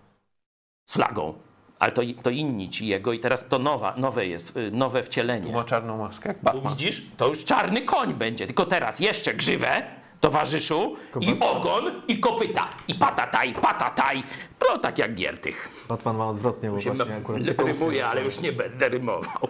Z flagą. Ale to, to inni ci jego i teraz to nowa, nowe jest, nowe wcielenie. Tu ma czarną maskę, jak Tu Batman. widzisz? To już czarny koń będzie. Tylko teraz jeszcze grzywę, towarzyszu, i ogon, i kopyta. I patataj, patataj. No tak jak Giertych. Batman ma odwrotnie, bo Się właśnie akurat... rymuję, ale już nie będę rymował.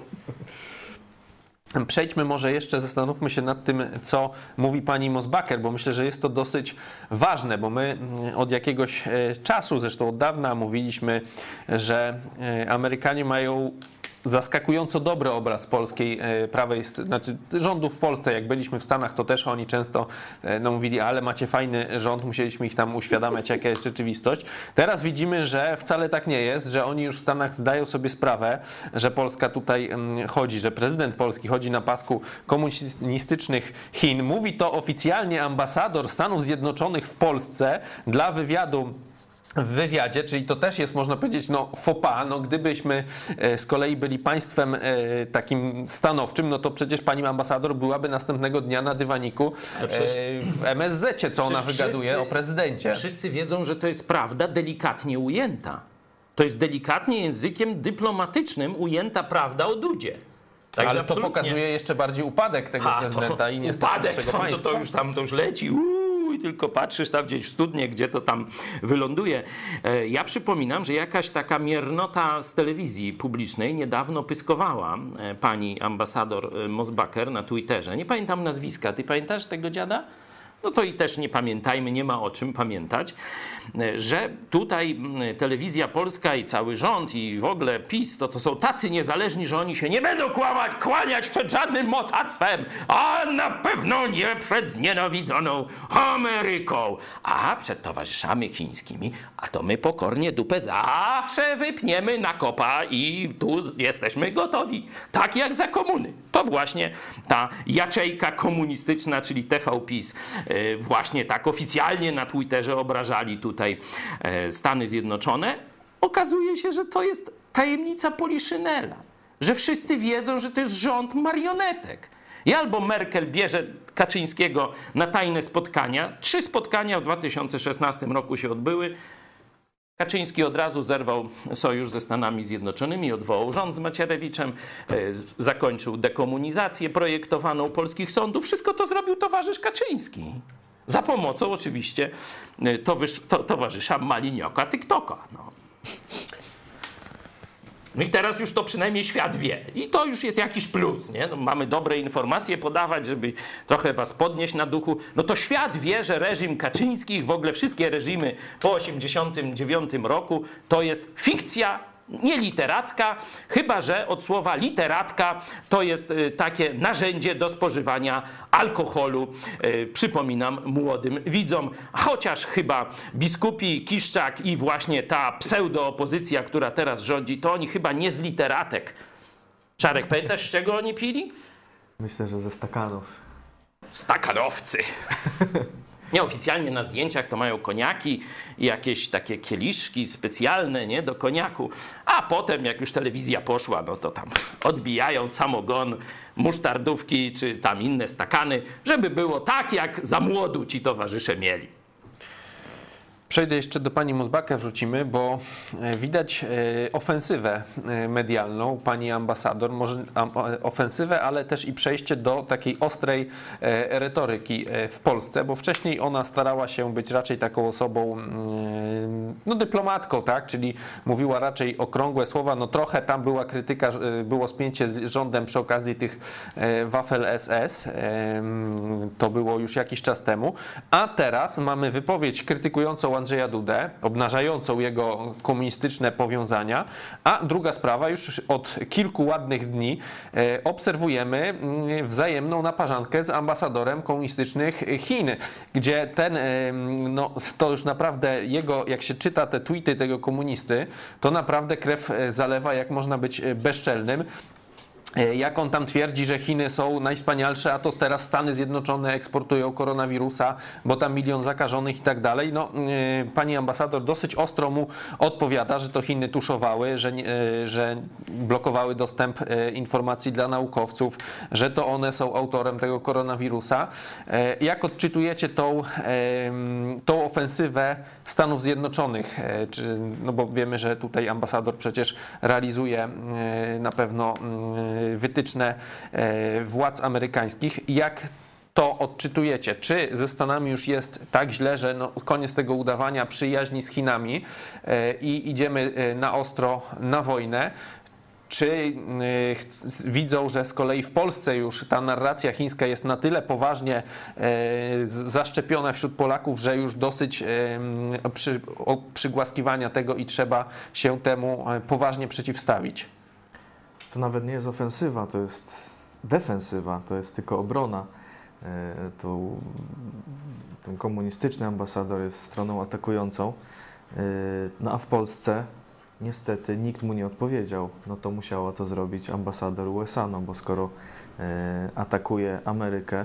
Przejdźmy może jeszcze, zastanówmy się nad tym, co mówi pani Mosbacher, bo myślę, że jest to dosyć ważne, bo my od jakiegoś czasu, zresztą od dawna mówiliśmy, że Amerykanie mają zaskakująco dobry obraz polskiej prawej, znaczy rządów w Polsce. Jak byliśmy w Stanach, to też oni często no, mówili, ale macie fajny rząd, musieliśmy ich tam uświadamiać, jaka jest rzeczywistość. Teraz widzimy, że wcale tak nie jest, że oni już w Stanach zdają sobie sprawę, że Polska tutaj chodzi, że prezydent Polski chodzi na pasku komunistycznych Chin. Mówi to oficjalnie ambasador Stanów Zjednoczonych w Polsce dla wywiadu w wywiadzie, czyli to też jest, można powiedzieć, no faux pas. No, gdybyśmy z kolei byli państwem takim stanowczym, no to przecież pani ambasador byłaby następnego dnia na dywaniku w M S Z-cie, co ona wygaduje wszyscy, o prezydencie. Wszyscy wiedzą, że to jest prawda delikatnie ujęta. To jest delikatnie językiem dyplomatycznym ujęta prawda o Dudzie. Także ale to absolutnie pokazuje jeszcze bardziej upadek tego A, prezydenta i niestety upadek, naszego to, to, państwa. to już tam to już leci. Uuu, i tylko patrzysz tam gdzieś w studnie, gdzie to tam wyląduje. E, Ja przypominam, że jakaś taka miernota z telewizji publicznej niedawno pyskowała e, pani ambasador e, Mosbacher na Twitterze. Nie pamiętam nazwiska. Ty pamiętasz tego dziada? No to i też nie pamiętajmy, nie ma o czym pamiętać, że tutaj telewizja polska i cały rząd i w ogóle PiS to, to są tacy niezależni, że oni się nie będą kłamać, kłaniać przed żadnym mocarstwem, a na pewno nie przed znienawidzoną Ameryką, a przed towarzyszami chińskimi, a to my pokornie dupę zawsze wypniemy na kopa i tu jesteśmy gotowi, tak jak za komuny. To właśnie ta jaczejka komunistyczna, czyli T V PiS, właśnie tak oficjalnie na Twitterze obrażali tutaj Stany Zjednoczone. Okazuje się, że to jest tajemnica Poliszynela, że wszyscy wiedzą, że to jest rząd marionetek. I albo Merkel bierze Kaczyńskiego na tajne spotkania. Trzy spotkania w dwa tysiące szesnastym roku się odbyły. Kaczyński od razu zerwał sojusz ze Stanami Zjednoczonymi, odwołał rząd z Macierewiczem, zakończył dekomunizację projektowaną polskich sądów. Wszystko to zrobił towarzysz Kaczyński. Za pomocą oczywiście towarzysz, to, towarzysza Malinioka TikToka. No. No i teraz już to przynajmniej świat wie. I to już jest jakiś plus, nie? No mamy dobre informacje podawać, żeby trochę was podnieść na duchu. No to świat wie, że reżim Kaczyńskich, w ogóle wszystkie reżimy po osiemdziesiątym dziewiątym roku to jest fikcja nie literacka, chyba że od słowa literatka to jest takie narzędzie do spożywania alkoholu, przypominam młodym widzom, chociaż chyba biskupi Kiszczak i właśnie ta pseudoopozycja, która teraz rządzi, to oni chyba nie z literatek. Czarek, pamiętasz, z czego oni pili? Myślę, że ze stakanów. Stakanowcy. Nieoficjalnie na zdjęciach to mają koniaki i jakieś takie kieliszki specjalne, nie, do koniaku. A potem, jak już telewizja poszła, no to tam odbijają samogon, musztardówki czy tam inne stakany, żeby było tak, jak za młodu ci towarzysze mieli. Przejdę jeszcze do pani Mosbacher, wrócimy, bo widać ofensywę medialną pani ambasador, może ofensywę, ale też i przejście do takiej ostrej retoryki w Polsce, bo wcześniej ona starała się być raczej taką osobą, no dyplomatką, tak, czyli mówiła raczej okrągłe słowa, no trochę tam była krytyka, było spięcie z rządem przy okazji tych wafel S S, to było już jakiś czas temu, a teraz mamy wypowiedź krytykującą Andrzeja Dudę, obnażającą jego komunistyczne powiązania, a druga sprawa, już od kilku ładnych dni obserwujemy wzajemną naparzankę z ambasadorem komunistycznych Chin, gdzie ten, no to już naprawdę jego, jak się czyta te tweety tego komunisty, to naprawdę krew zalewa, jak można być bezczelnym. Jak on tam twierdzi, że Chiny są najwspanialsze, a to teraz Stany Zjednoczone eksportują koronawirusa, bo tam milion zakażonych i tak dalej. No, pani ambasador dosyć ostro mu odpowiada, że to Chiny tuszowały, że, że blokowały dostęp informacji dla naukowców, że to one są autorem tego koronawirusa. Jak odczytujecie tą, tą ofensywę Stanów Zjednoczonych? Czy, no bo wiemy, że tutaj ambasador przecież realizuje na pewno wytyczne władz amerykańskich. Jak to odczytujecie? Czy ze Stanami już jest tak źle, że no koniec tego udawania przyjaźni z Chinami i idziemy na ostro na wojnę? Czy widzą, że z kolei w Polsce już ta narracja chińska jest na tyle poważnie zaszczepiona wśród Polaków, że już dosyć przy, przygłaskiwania tego i trzeba się temu poważnie przeciwstawić? To nawet nie jest ofensywa, to jest defensywa, to jest tylko obrona. To ten komunistyczny ambasador jest stroną atakującą, no a w Polsce niestety nikt mu nie odpowiedział. No to musiała to zrobić ambasador U S A, no bo skoro atakuje Amerykę,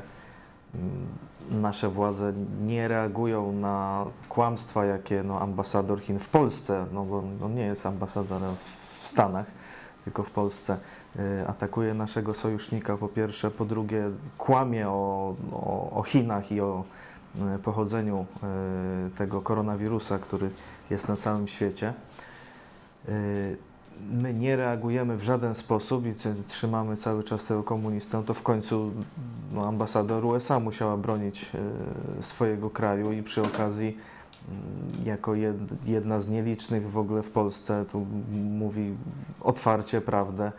nasze władze nie reagują na kłamstwa, jakie no, ambasador Chin w Polsce, no bo on nie jest ambasadorem w Stanach, tylko w Polsce, atakuje naszego sojusznika po pierwsze, po drugie kłamie o, o, o Chinach i o pochodzeniu tego koronawirusa, który jest na całym świecie. My nie reagujemy w żaden sposób i trzymamy cały czas tego komunistę, to w końcu no, ambasador U S A musiała bronić swojego kraju i przy okazji jako jedna z nielicznych w ogóle w Polsce tu mówi otwarcie prawdę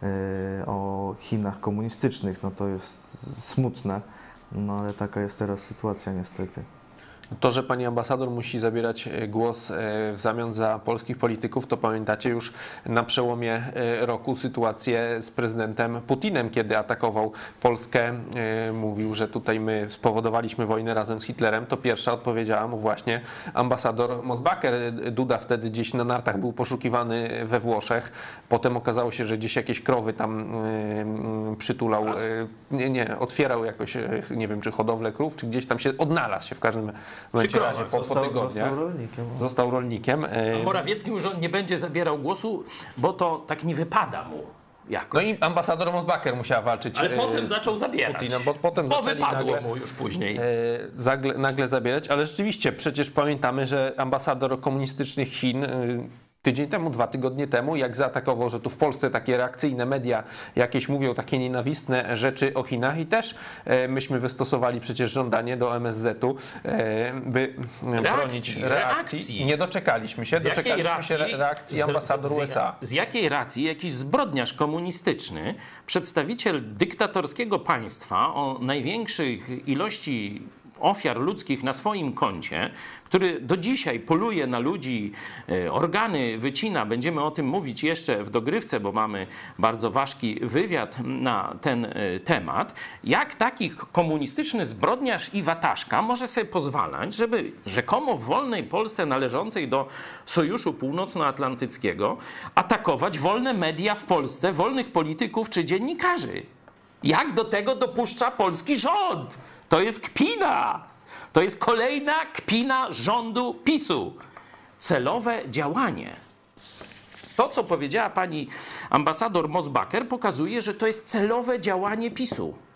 o Chinach komunistycznych. No to jest smutne, no ale taka jest teraz sytuacja niestety. To, że pani ambasador musi zabierać głos w zamian za polskich polityków, to pamiętacie już na przełomie roku sytuację z prezydentem Putinem, kiedy atakował Polskę, mówił, że tutaj my spowodowaliśmy wojnę razem z Hitlerem, to pierwsza odpowiedziała mu właśnie ambasador Mosbacher. Duda wtedy gdzieś na nartach był poszukiwany we Włoszech, potem okazało się, że gdzieś jakieś krowy tam przytulał, nie, nie, otwierał jakoś, nie wiem, czy hodowlę krów, czy gdzieś tam się odnalazł się w każdym w razie po, po tygodniach. Został rolnikiem. Został rolnikiem. A Morawiecki mówi, że on nie będzie zabierał głosu, bo to tak nie wypada mu jakoś. No i ambasador Mosbacher musiała walczyć. Ale potem z, zaczął z zabierać. Putinem, bo potem Bo zaczęli wypadło nagle, mu już później. zagle, nagle zabierać, ale rzeczywiście przecież pamiętamy, że ambasador komunistycznych Chin tydzień temu, dwa tygodnie temu, jak zaatakował, że tu w Polsce takie reakcyjne media jakieś mówią takie nienawistne rzeczy o Chinach i też e, myśmy wystosowali przecież żądanie do M S Z-u, e, by reakcji, bronić reakcji. reakcji. Nie doczekaliśmy się, Z doczekaliśmy racji, się reakcji ambasador z, z, U S A. Z jakiej racji jakiś zbrodniarz komunistyczny, przedstawiciel dyktatorskiego państwa o największych ilości ofiar ludzkich na swoim koncie, który do dzisiaj poluje na ludzi, organy wycina, będziemy o tym mówić jeszcze w dogrywce, bo mamy bardzo ważki wywiad na ten temat, jak taki komunistyczny zbrodniarz i wataszka może sobie pozwalać, żeby rzekomo w wolnej Polsce należącej do Sojuszu Północnoatlantyckiego atakować wolne media w Polsce, wolnych polityków czy dziennikarzy. Jak do tego dopuszcza polski rząd? To jest kpina. To jest kolejna kpina rządu PiSu. Celowe działanie. To, co powiedziała pani ambasador Mosbacher, pokazuje, że to jest celowe działanie PiSu.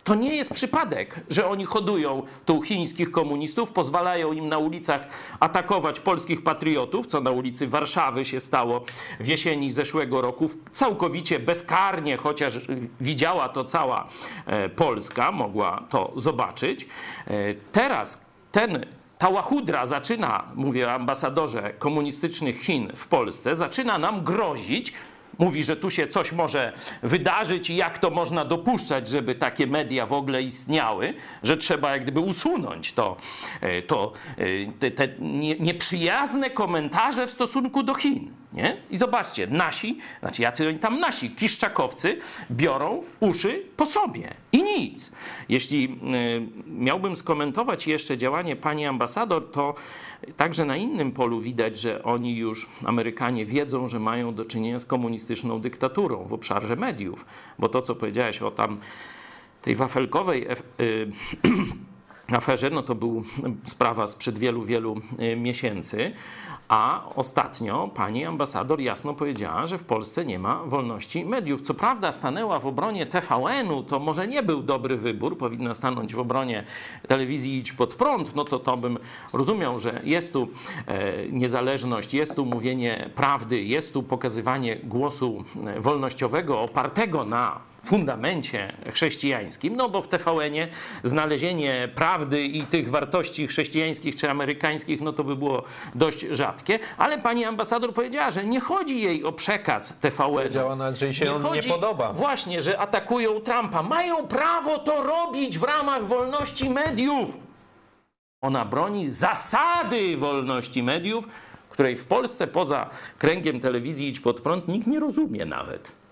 To nie jest przypadek, że oni hodują tu chińskich komunistów, pozwalają im na ulicach atakować polskich patriotów, co na ulicy Warszawy się stało w jesieni zeszłego roku, całkowicie bezkarnie, chociaż widziała to cała Polska, mogła to zobaczyć. Teraz ten Ta łachudra zaczyna, mówię o ambasadorze komunistycznych Chin w Polsce, zaczyna nam grozić. Mówi, że tu się coś może wydarzyć i jak to można dopuszczać, żeby takie media w ogóle istniały, że trzeba jak gdyby usunąć to, to, te, te nieprzyjazne komentarze w stosunku do Chin. Nie? I zobaczcie, nasi, znaczy jacy oni tam nasi, kiszczakowcy biorą uszy po sobie i nic. Jeśli y, miałbym skomentować jeszcze działanie pani ambasador, to także na innym polu widać, że oni już, Amerykanie, wiedzą, że mają do czynienia z komunistyczną dyktaturą w obszarze mediów. Bo to, co powiedziałeś o tam tej wafelkowej y, aferze, no to była sprawa sprzed wielu, wielu miesięcy, a ostatnio pani ambasador jasno powiedziała, że w Polsce nie ma wolności mediów. Co prawda stanęła w obronie T V N-u, to może nie był dobry wybór, powinna stanąć w obronie telewizji Idź Pod Prąd, no to to bym rozumiał, że jest tu e, niezależność, jest tu mówienie prawdy, jest tu pokazywanie głosu wolnościowego opartego na fundamencie chrześcijańskim, no bo w T V N-ie znalezienie prawdy i tych wartości chrześcijańskich czy amerykańskich, no to by było dość rzadkie, ale pani ambasador powiedziała, że nie chodzi jej o przekaz T V N-u. Powiedziała nawet, że jej się nie on chodzi, nie podoba. Właśnie, że atakują Trumpa. Mają prawo to robić w ramach wolności mediów. Ona broni zasady wolności mediów, której w Polsce poza kręgiem telewizji Idź Pod Prąd nikt nie rozumie nawet.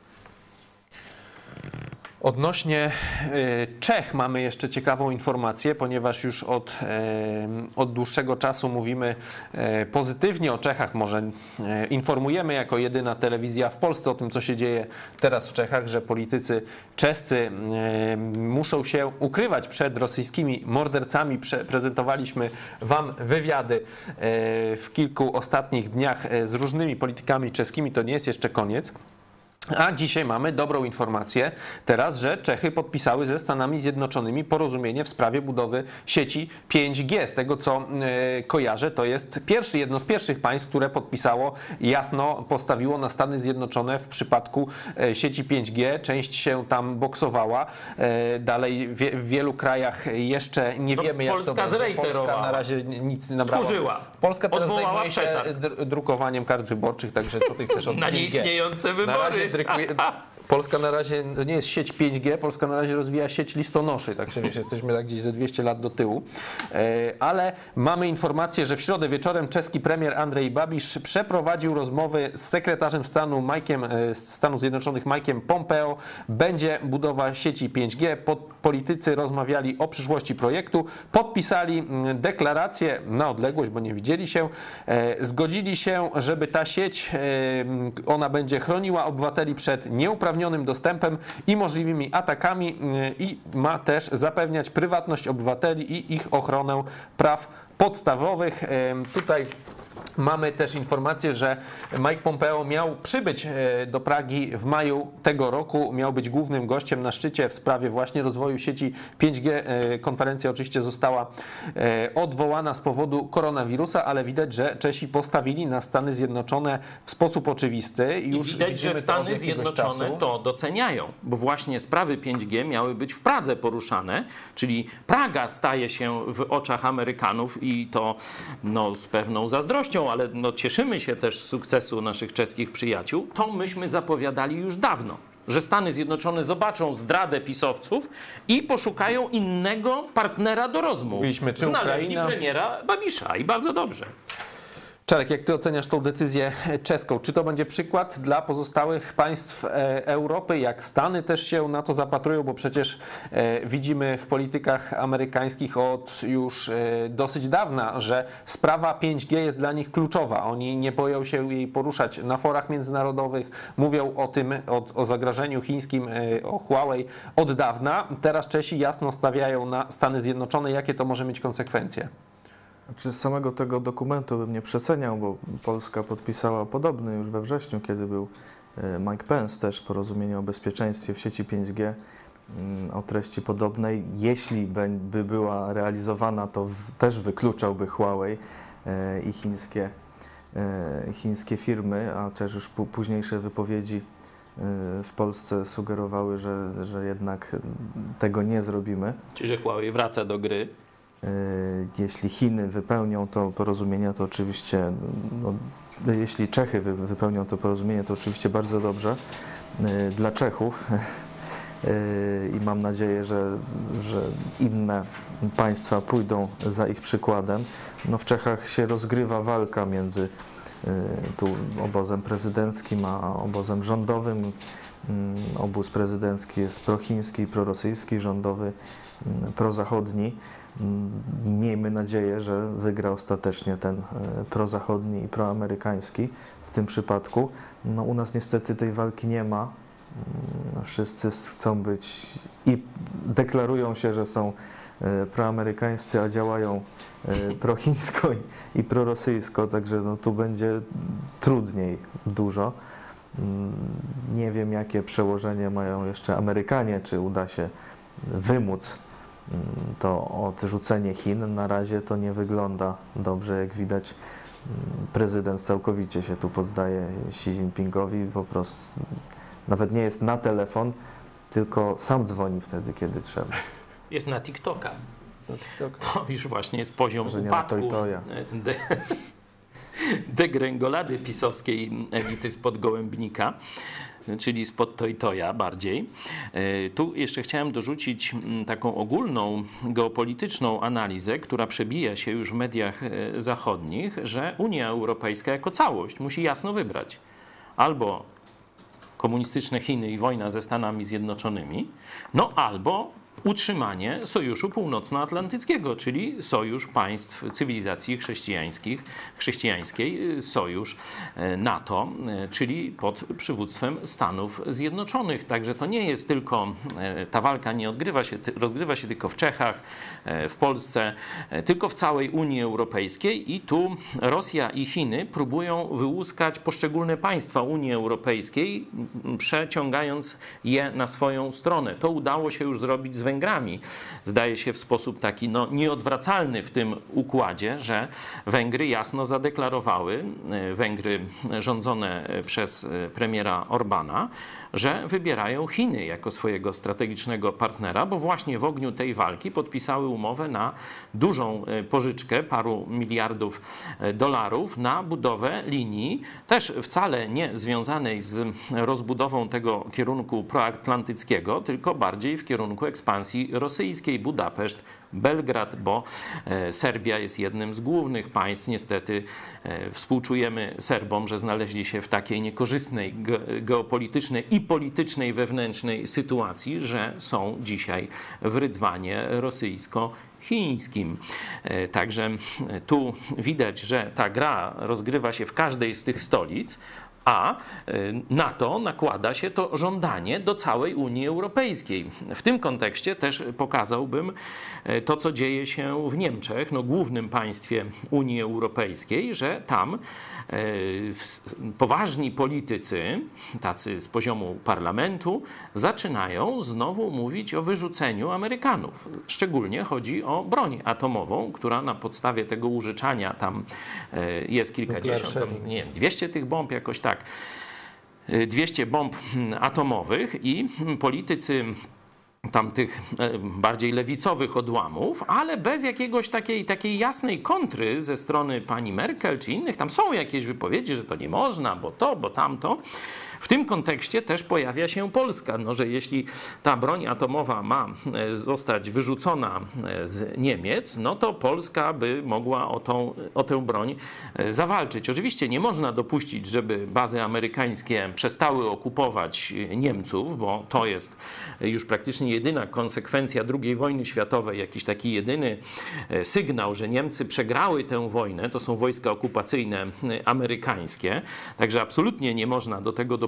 Odnośnie Czech mamy jeszcze ciekawą informację, ponieważ już od, od dłuższego czasu mówimy pozytywnie o Czechach, może informujemy jako jedyna telewizja w Polsce o tym, co się dzieje teraz w Czechach, że politycy czescy muszą się ukrywać przed rosyjskimi mordercami. Prezentowaliśmy wam wywiady w kilku ostatnich dniach z różnymi politykami czeskimi, to nie jest jeszcze koniec. A dzisiaj mamy dobrą informację teraz, że Czechy podpisały ze Stanami Zjednoczonymi porozumienie w sprawie budowy sieci pięć G. Z tego, co yy, kojarzę, to jest pierwszy, jedno z pierwszych państw, które podpisało, jasno postawiło na Stany Zjednoczone w przypadku yy, sieci pięć G. Część się tam boksowała. Yy, dalej w, w wielu krajach jeszcze nie no, wiemy, jak Polska to będzie. zrejterowała. Polska na razie nic nie nabrała. Wkurzyła. Polska teraz Odwołała zajmuje się przetarg. drukowaniem kart wyborczych, także co ty chcesz od na pięć G? nieistniejące wybory. Na razie Polska na razie, to nie jest sieć pięć G, Polska na razie rozwija sieć listonoszy, także wiesz, jesteśmy tak gdzieś ze dwieście lat do tyłu. Ale mamy informację, że w środę wieczorem czeski premier Andrzej Babiš przeprowadził rozmowy z sekretarzem stanu Mike'em, Stanów Zjednoczonych Mike'em Pompeo. Będzie budowa sieci pięć G. Politycy rozmawiali o przyszłości projektu, podpisali deklarację na odległość, bo nie widzieli się. Zgodzili się, żeby ta sieć, ona będzie chroniła obywateli przed nieuprawnionym dostępem i możliwymi atakami i ma też zapewniać prywatność obywateli i ich ochronę praw podstawowych. Tutaj mamy też informację, że Mike Pompeo miał przybyć do Pragi w maju tego roku, miał być głównym gościem na szczycie w sprawie właśnie rozwoju sieci pięć G. Konferencja oczywiście została odwołana z powodu koronawirusa, ale widać, że Czesi postawili na Stany Zjednoczone w sposób oczywisty. I już widać, że Stany Zjednoczone czasu. to doceniają, bo właśnie sprawy pięć G miały być w Pradze poruszane, czyli Praga staje się w oczach Amerykanów i to no, z pewną zazdrością, ale no, cieszymy się też z sukcesu naszych czeskich przyjaciół, to myśmy zapowiadali już dawno, że Stany Zjednoczone zobaczą zdradę pisowców i poszukają innego partnera do rozmów. Mówiliśmy, czy Znaleźli Ukraina... premiera Babisza i bardzo dobrze. Czarek, jak ty oceniasz tą decyzję czeską? Czy to będzie przykład dla pozostałych państw Europy, jak Stany też się na to zapatrują, bo przecież widzimy w politykach amerykańskich od już dosyć dawna, że sprawa pięć G jest dla nich kluczowa. Oni nie boją się jej poruszać na forach międzynarodowych, mówią o tym, o, o zagrożeniu chińskim, o Huawei od dawna. Teraz Czesi jasno stawiają na Stany Zjednoczone. Jakie to może mieć konsekwencje? Czy z samego tego dokumentu bym nie przeceniał, bo Polska podpisała podobny już we wrześniu, kiedy był Mike Pence, też porozumienie o bezpieczeństwie w sieci pięć G. o treści podobnej. Jeśli by była realizowana, to też wykluczałby Huawei i chińskie, chińskie firmy, a też już późniejsze wypowiedzi w Polsce sugerowały, że, że jednak tego nie zrobimy. Czyli że Huawei wraca do gry. Jeśli Chiny wypełnią to porozumienie, to oczywiście, no, jeśli Czechy wypełnią to porozumienie, to oczywiście bardzo dobrze dla Czechów i mam nadzieję, że, że inne państwa pójdą za ich przykładem. No, w Czechach się rozgrywa walka między tu obozem prezydenckim a obozem rządowym. Obóz prezydencki jest prochiński, prorosyjski, rządowy prozachodni. Miejmy nadzieję, że wygra ostatecznie ten prozachodni i proamerykański w tym przypadku. No, u nas niestety tej walki nie ma. Wszyscy chcą być i deklarują się, że są proamerykańscy, a działają prochińsko i prorosyjsko, także no, tu będzie trudniej dużo. Nie wiem, jakie przełożenie mają jeszcze Amerykanie, czy uda się wymóc to odrzucenie Chin. Na razie to nie wygląda dobrze, jak widać. Prezydent całkowicie się tu poddaje Xi Jinpingowi, po prostu nawet nie jest na telefon, tylko sam dzwoni wtedy, kiedy trzeba. Jest na TikToka. Na TikToka. To już właśnie jest poziom Że nie upadku. na Toytoya. De, degrengolady pisowskiej elity spod Gołębnika, czyli spod Toytoya bardziej. Tu jeszcze chciałem dorzucić taką ogólną geopolityczną analizę, która przebija się już w mediach zachodnich, że Unia Europejska jako całość musi jasno wybrać albo komunistyczne Chiny i wojna ze Stanami Zjednoczonymi, no albo utrzymanie Sojuszu Północnoatlantyckiego, czyli sojusz państw cywilizacji chrześcijańskich, chrześcijańskiej, sojusz NATO, czyli pod przywództwem Stanów Zjednoczonych. Także to nie jest tylko, ta walka nie odgrywa się, rozgrywa się tylko w Czechach, w Polsce, tylko w całej Unii Europejskiej i tu Rosja i Chiny próbują wyłuskać poszczególne państwa Unii Europejskiej, przeciągając je na swoją stronę. To udało się już zrobić z Węgrami. Zdaje się w sposób taki no, nieodwracalny w tym układzie, że Węgry jasno zadeklarowały, Węgry rządzone przez premiera Orbana, że wybierają Chiny jako swojego strategicznego partnera, bo właśnie w ogniu tej walki podpisały umowę na dużą pożyczkę paru miliardów dolarów na budowę linii, też wcale nie związanej z rozbudową tego kierunku proatlantyckiego, tylko bardziej w kierunku ekspansji rosyjskiej. Budapeszt, Belgrad, bo Serbia jest jednym z głównych państw. Niestety współczujemy Serbom, że znaleźli się w takiej niekorzystnej geopolitycznej i politycznej wewnętrznej sytuacji, że są dzisiaj w rydwanie rosyjsko-chińskim. Także tu widać, że ta gra rozgrywa się w każdej z tych stolic, a na to nakłada się to żądanie do całej Unii Europejskiej. W tym kontekście też pokazałbym to, co dzieje się w Niemczech, no głównym państwie Unii Europejskiej, że tam poważni politycy, tacy z poziomu parlamentu, zaczynają znowu mówić o wyrzuceniu Amerykanów. Szczególnie chodzi o broń atomową, która na podstawie tego użyczania tam jest kilkadziesiąt, nie wiem, dwieście tych bomb jakoś tak, dwieście bomb atomowych i politycy tamtych bardziej lewicowych odłamów, ale bez jakiegoś takiej, takiej jasnej kontry ze strony pani Merkel czy innych. Tam są jakieś wypowiedzi, że to nie można, bo to, bo tamto. W tym kontekście też pojawia się Polska, no, że jeśli ta broń atomowa ma zostać wyrzucona z Niemiec, no to Polska by mogła o, tą, o tę broń zawalczyć. Oczywiście nie można dopuścić, żeby bazy amerykańskie przestały okupować Niemców, bo to jest już praktycznie jedyna konsekwencja drugiej wojny światowej, jakiś taki jedyny sygnał, że Niemcy przegrały tę wojnę, to są wojska okupacyjne amerykańskie, także absolutnie nie można do tego dopuścić,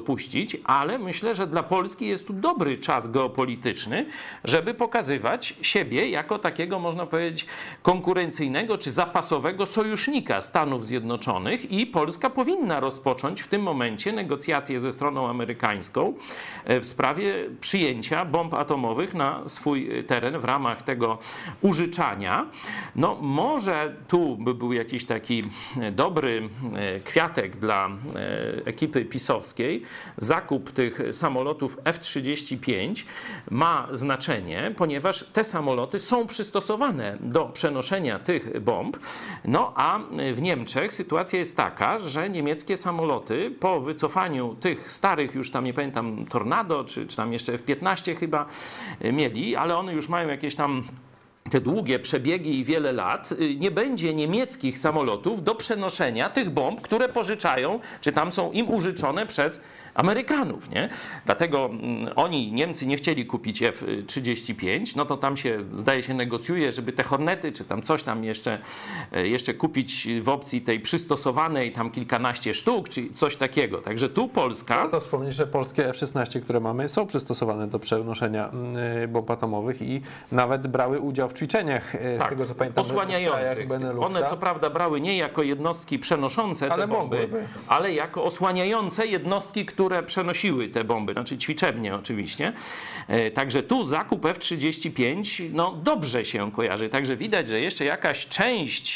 dopuścić, ale myślę, że dla Polski jest tu dobry czas geopolityczny, żeby pokazywać siebie jako takiego, można powiedzieć, konkurencyjnego czy zapasowego sojusznika Stanów Zjednoczonych i Polska powinna rozpocząć w tym momencie negocjacje ze stroną amerykańską w sprawie przyjęcia bomb atomowych na swój teren w ramach tego użyczania. No może tu by był jakiś taki dobry kwiatek dla ekipy pisowskiej. Zakup tych samolotów F trzydzieści pięć ma znaczenie, ponieważ te samoloty są przystosowane do przenoszenia tych bomb. No a w Niemczech sytuacja jest taka, że niemieckie samoloty po wycofaniu tych starych, już tam nie pamiętam, Tornado, czy, czy tam jeszcze F piętnaście chyba mieli, ale one już mają jakieś tam te długie przebiegi i wiele lat, nie będzie niemieckich samolotów do przenoszenia tych bomb, które pożyczają, czy tam są im użyczone przez Amerykanów, nie? Dlatego oni, Niemcy, nie chcieli kupić F trzydzieści pięć, no to tam się, zdaje się, negocjuje, żeby te Hornety, czy tam coś tam jeszcze, jeszcze kupić w opcji tej przystosowanej, tam kilkanaście sztuk, czy coś takiego. Także tu Polska... Warto wspomnieć, że polskie F szesnaście, które mamy, są przystosowane do przenoszenia bomb atomowych i nawet brały udział w ćwiczeniach, tak, z tego co pamiętam, osłaniających. One co prawda brały nie jako jednostki przenoszące te ale bomby, mogłyby. ale jako osłaniające jednostki, które przenosiły te bomby, znaczy ćwiczebnie oczywiście. Także tu zakup F trzydzieści pięć no dobrze się kojarzy. Także widać, że jeszcze jakaś część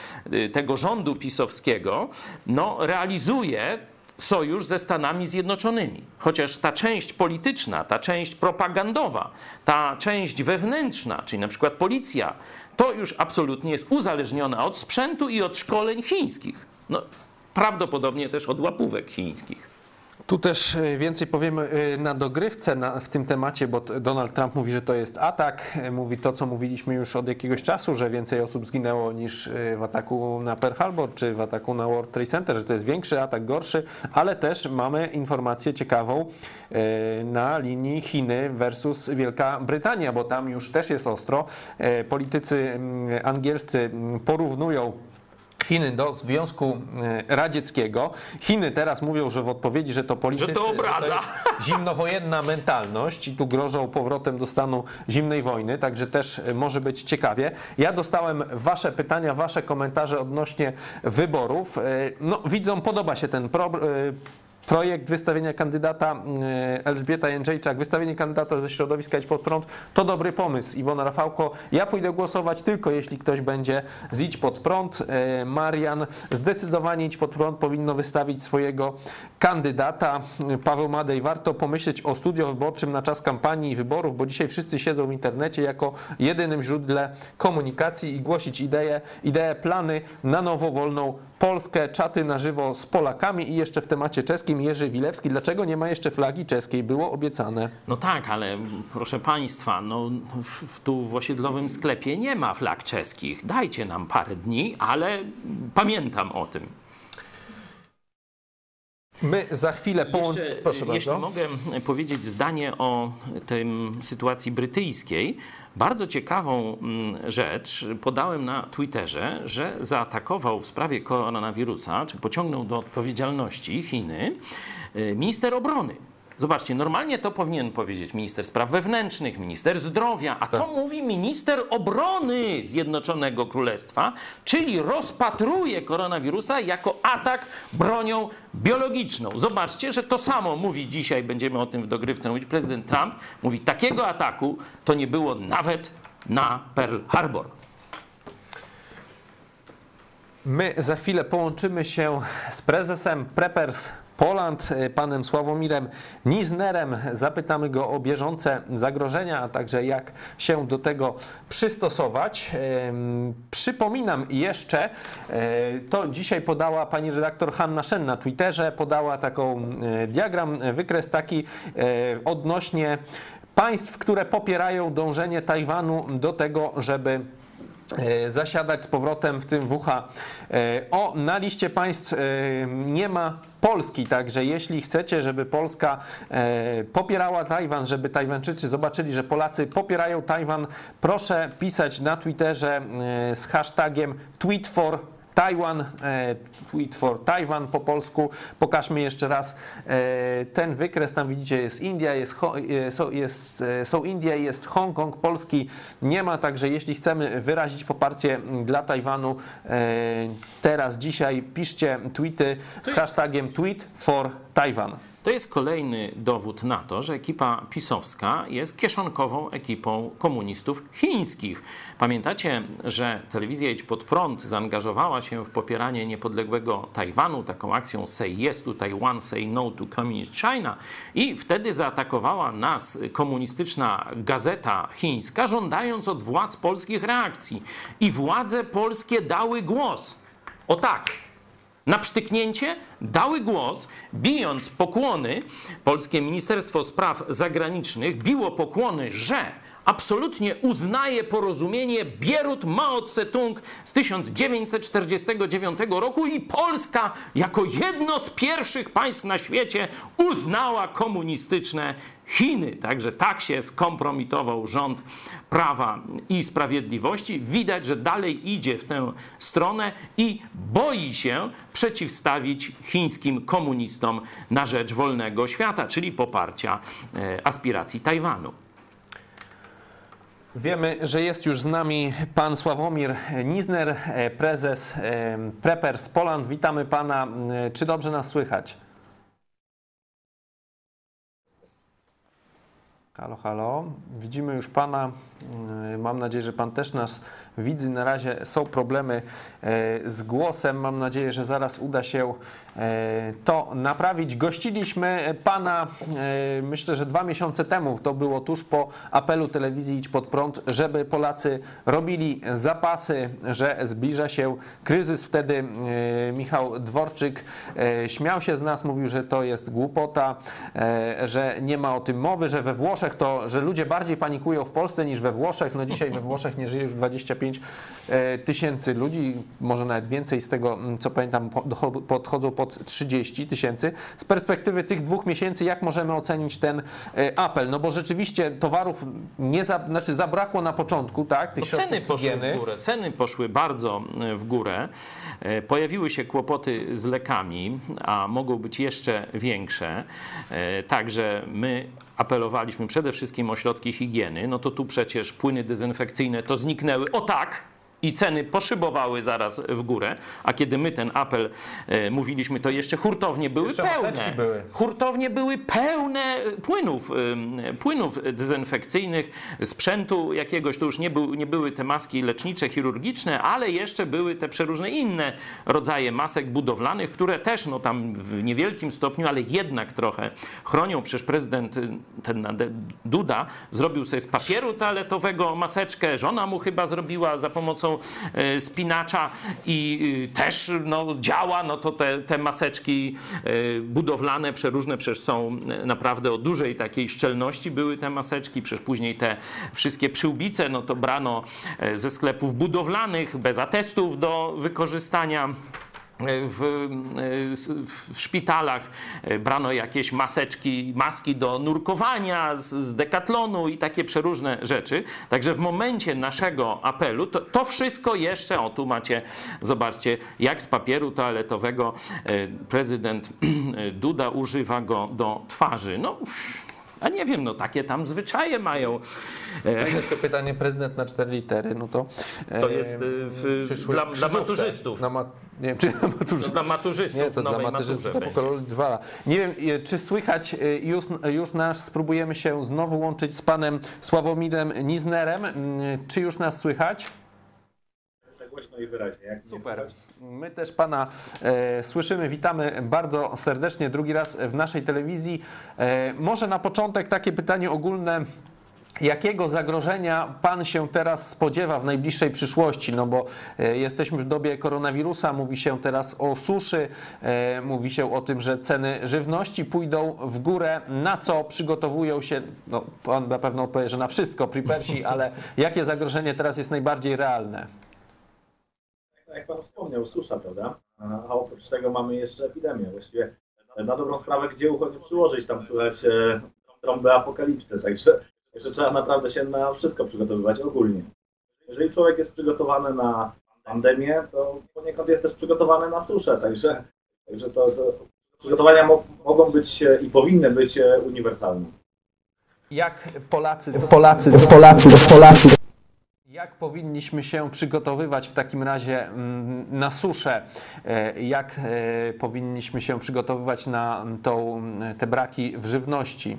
tego rządu pisowskiego no realizuje sojusz ze Stanami Zjednoczonymi. Chociaż ta część polityczna, ta część propagandowa, ta część wewnętrzna, czyli na przykład policja, to już absolutnie jest uzależniona od sprzętu i od szkoleń chińskich. No, prawdopodobnie też od łapówek chińskich. Tu też więcej powiemy na dogrywce na, w tym temacie, bo Donald Trump mówi, że to jest atak. Mówi to, co mówiliśmy już od jakiegoś czasu, że więcej osób zginęło niż w ataku na Pearl Harbor czy w ataku na World Trade Center, że to jest większy atak, gorszy, ale też mamy informację ciekawą na linii Chiny versus Wielka Brytania, bo tam już też jest ostro. Politycy angielscy porównują Chiny do Związku Radzieckiego. Chiny teraz mówią, że w odpowiedzi, że to politycy, że to obraza. Że to jest zimnowojenna mentalność i tu grożą powrotem do stanu zimnej wojny, także też może być ciekawie. Ja dostałem wasze pytania, wasze komentarze odnośnie wyborów. No, widzom podoba się ten pro, projekt wystawienia kandydata Elżbieta Jędrzejczak, wystawienie kandydata ze środowiska Idź Pod Prąd, to dobry pomysł. Iwona Rafałko, ja pójdę głosować tylko jeśli ktoś będzie z Idź Pod Prąd. Marian, zdecydowanie Idź Pod Prąd powinno wystawić swojego kandydata. Paweł Madej, warto pomyśleć o studio wyborczym na czas kampanii i wyborów, bo dzisiaj wszyscy siedzą w internecie jako jedynym źródle komunikacji i głosić idee, idee, plany na nowo wolną Polskę, czaty na żywo z Polakami i jeszcze w temacie czeskim Jerzy Wilewski. Dlaczego nie ma jeszcze flagi czeskiej? Było obiecane. No tak, ale proszę Państwa, no w, tu w osiedlowym sklepie nie ma flag czeskich. Dajcie nam parę dni, ale pamiętam o tym. My za chwilę połączymy. Proszę jeśli bardzo. mogę powiedzieć zdanie o tej sytuacji brytyjskiej, bardzo ciekawą rzecz podałem na Twitterze, że zaatakował w sprawie koronawirusa, czy pociągnął do odpowiedzialności Chiny minister obrony. Zobaczcie, normalnie to powinien powiedzieć minister spraw wewnętrznych, minister zdrowia, a to tak mówi minister obrony Zjednoczonego Królestwa, czyli rozpatruje koronawirusa jako atak bronią biologiczną. Zobaczcie, że to samo mówi dzisiaj, będziemy o tym w dogrywce mówić, prezydent Trump. Mówi, takiego ataku to nie było nawet na Pearl Harbor. My za chwilę połączymy się z prezesem Preppers Poland, panem Sławomirem Niznerem. Zapytamy go o bieżące zagrożenia, a także jak się do tego przystosować. Przypominam jeszcze, to dzisiaj podała pani redaktor Hanna Szen na Twitterze, podała taką diagram, wykres taki odnośnie państw, które popierają dążenie Tajwanu do tego, żeby zasiadać z powrotem w tym W H O. Na liście państw nie ma Polski, także jeśli chcecie, żeby Polska popierała Tajwan, żeby Tajwańczycy zobaczyli, że Polacy popierają Tajwan, proszę pisać na Twitterze z hashtagiem tweet for Taiwan, Tweet for Taiwan po polsku. Pokażmy jeszcze raz ten wykres. Tam widzicie, jest India, jest, jest, są Indie, jest Hongkong. Polski nie ma, także jeśli chcemy wyrazić poparcie dla Tajwanu, teraz, dzisiaj piszcie tweety z hashtagiem Tweet for Taiwan. To jest kolejny dowód na to, że ekipa pisowska jest kieszonkową ekipą komunistów chińskich. Pamiętacie, że telewizja Idź Pod Prąd zaangażowała się w popieranie niepodległego Tajwanu taką akcją Say Yes to Taiwan, Say No to Communist China i wtedy zaatakowała nas komunistyczna gazeta chińska, żądając od władz polskich reakcji. I władze polskie dały głos. O tak! Na psztyknięcie dały głos, bijąc pokłony. Polskie Ministerstwo Spraw Zagranicznych biło pokłony, że absolutnie uznaje porozumienie Bierut-Mao Tse-tung z tysiąc dziewięćset czterdziestego dziewiątego roku i Polska jako jedno z pierwszych państw na świecie uznała komunistyczne Chiny. Także tak się skompromitował rząd Prawa i Sprawiedliwości. Widać, że dalej idzie w tę stronę i boi się przeciwstawić chińskim komunistom na rzecz wolnego świata, czyli poparcia aspiracji Tajwanu. Wiemy, że jest już z nami pan Sławomir Nizner, prezes Preppers Poland. Witamy pana. Czy dobrze nas słychać? Halo, halo. Widzimy już pana. Mam nadzieję, że pan też nas widzi. Na razie są problemy z głosem. Mam nadzieję, że zaraz uda się to naprawić. Gościliśmy pana, myślę, że dwa miesiące temu, to było tuż po apelu telewizji Idź Pod Prąd, żeby Polacy robili zapasy, że zbliża się kryzys. Wtedy Michał Dworczyk śmiał się z nas, mówił, że to jest głupota, że nie ma o tym mowy, że we Włoszech to, że ludzie bardziej panikują w Polsce niż we Włoszech. No dzisiaj we Włoszech nie żyje już dwadzieścia pięć tysięcy ludzi, może nawet więcej, z tego co pamiętam podchodzą pod trzydzieści tysięcy. Z perspektywy tych dwóch miesięcy, jak możemy ocenić ten apel? No bo rzeczywiście towarów nie za, znaczy zabrakło na początku, tak? Tych no ceny poszły higieny. w górę. Ceny poszły bardzo w górę. Pojawiły się kłopoty z lekami, a mogą być jeszcze większe. Także my apelowaliśmy przede wszystkim o środki higieny. No to tu przecież płyny dezynfekcyjne to zniknęły. O tak! I ceny poszybowały zaraz w górę, a kiedy my ten apel e, mówiliśmy, to jeszcze hurtownie były jeszcze pełne. Były. Hurtownie były pełne płynów, e, płynów dezynfekcyjnych, sprzętu jakiegoś, to już nie, był, nie były te maski lecznicze, chirurgiczne, ale jeszcze były te przeróżne inne rodzaje masek budowlanych, które też no, tam w niewielkim stopniu, ale jednak trochę chronią. Przecież prezydent ten Duda zrobił sobie z papieru toaletowego maseczkę, żona mu chyba zrobiła za pomocą spinacza i też no, działa, no to te, te maseczki budowlane przeróżne przecież są naprawdę o dużej takiej szczelności były te maseczki, przecież później te wszystkie przyłbice, no to brano ze sklepów budowlanych bez atestów do wykorzystania. W, w szpitalach brano jakieś maseczki, maski do nurkowania z, z Decathlonu i takie przeróżne rzeczy. Także w momencie naszego apelu to, to wszystko jeszcze, o tu macie, zobaczcie, jak z papieru toaletowego prezydent Duda używa go do twarzy. No, a nie wiem, no takie tam zwyczaje mają. Jest to pytanie, prezydent na cztery litery, no to... To jest w, dla, dla maturzystów. Na ma, nie wiem, czy na maturzystów. Dla maturzystów nie, to dla maturzystów to po dwa. Nie wiem, czy słychać, już, już nas spróbujemy się znowu łączyć z panem Sławomirem Niznerem. Czy już nas słychać? Głośno i wyraźnie. Jak super. My też pana e, słyszymy. Witamy bardzo serdecznie drugi raz w naszej telewizji. E, może na początek takie pytanie ogólne. Jakiego zagrożenia pan się teraz spodziewa w najbliższej przyszłości? No bo e, jesteśmy w dobie koronawirusa, mówi się teraz o suszy, e, mówi się o tym, że ceny żywności pójdą w górę. Na co przygotowują się, no pan na pewno odpowie, że na wszystko, preppersi, ale jakie zagrożenie teraz jest najbardziej realne? Jak pan wspomniał, susza, prawda? A oprócz tego mamy jeszcze epidemię. Właściwie na dobrą sprawę, gdzie ucho nie przyłożyć, tam słychać e, trąby apokalipsy. Także, także trzeba naprawdę się na wszystko przygotowywać ogólnie. Jeżeli człowiek jest przygotowany na pandemię, to poniekąd jest też przygotowane na suszę, także, także to, to przygotowania mo mogą być i powinny być uniwersalne. Jak Polacy, Polacy, Polacy, Polacy. Jak powinniśmy się przygotowywać w takim razie na suszę? Jak powinniśmy się przygotowywać na tą, te braki w żywności?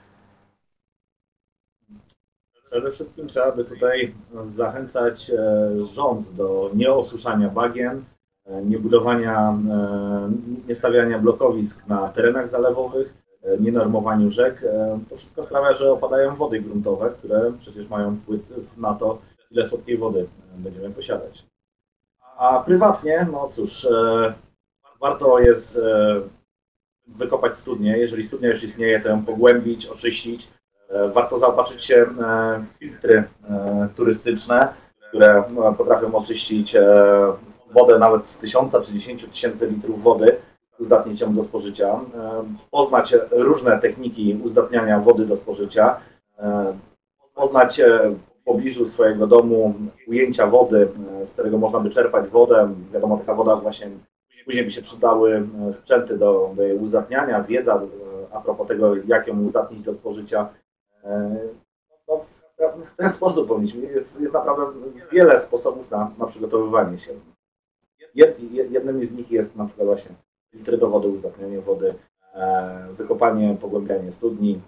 Przede wszystkim trzeba by tutaj zachęcać rząd do nieosuszania bagien, nie budowania, nie stawiania blokowisk na terenach zalewowych, nie normowaniu rzek. To wszystko sprawia, że opadają wody gruntowe, które przecież mają wpływ na to, ile słodkiej wody będziemy posiadać. A prywatnie, no cóż, warto jest wykopać studnię. Jeżeli studnia już istnieje, to ją pogłębić, oczyścić. Warto zaopatrzyć się w filtry turystyczne, które potrafią oczyścić wodę nawet z tysiąca czy dziesięciu tysięcy litrów wody, uzdatnić ją do spożycia. Poznać różne techniki uzdatniania wody do spożycia. Poznać w pobliżu swojego domu ujęcia wody, z którego można by czerpać wodę. Wiadomo, taka woda właśnie później by się przydały sprzęty do, do jej uzdatniania, wiedza a propos tego, jak ją uzdatnić do spożycia. No, w ten sposób powinniśmy. Jest, jest naprawdę wiele sposobów na, na przygotowywanie się. Jed, jednym z nich jest na przykład właśnie filtry do wody, uzdatnianie wody, wykopanie, pogłębianie studni.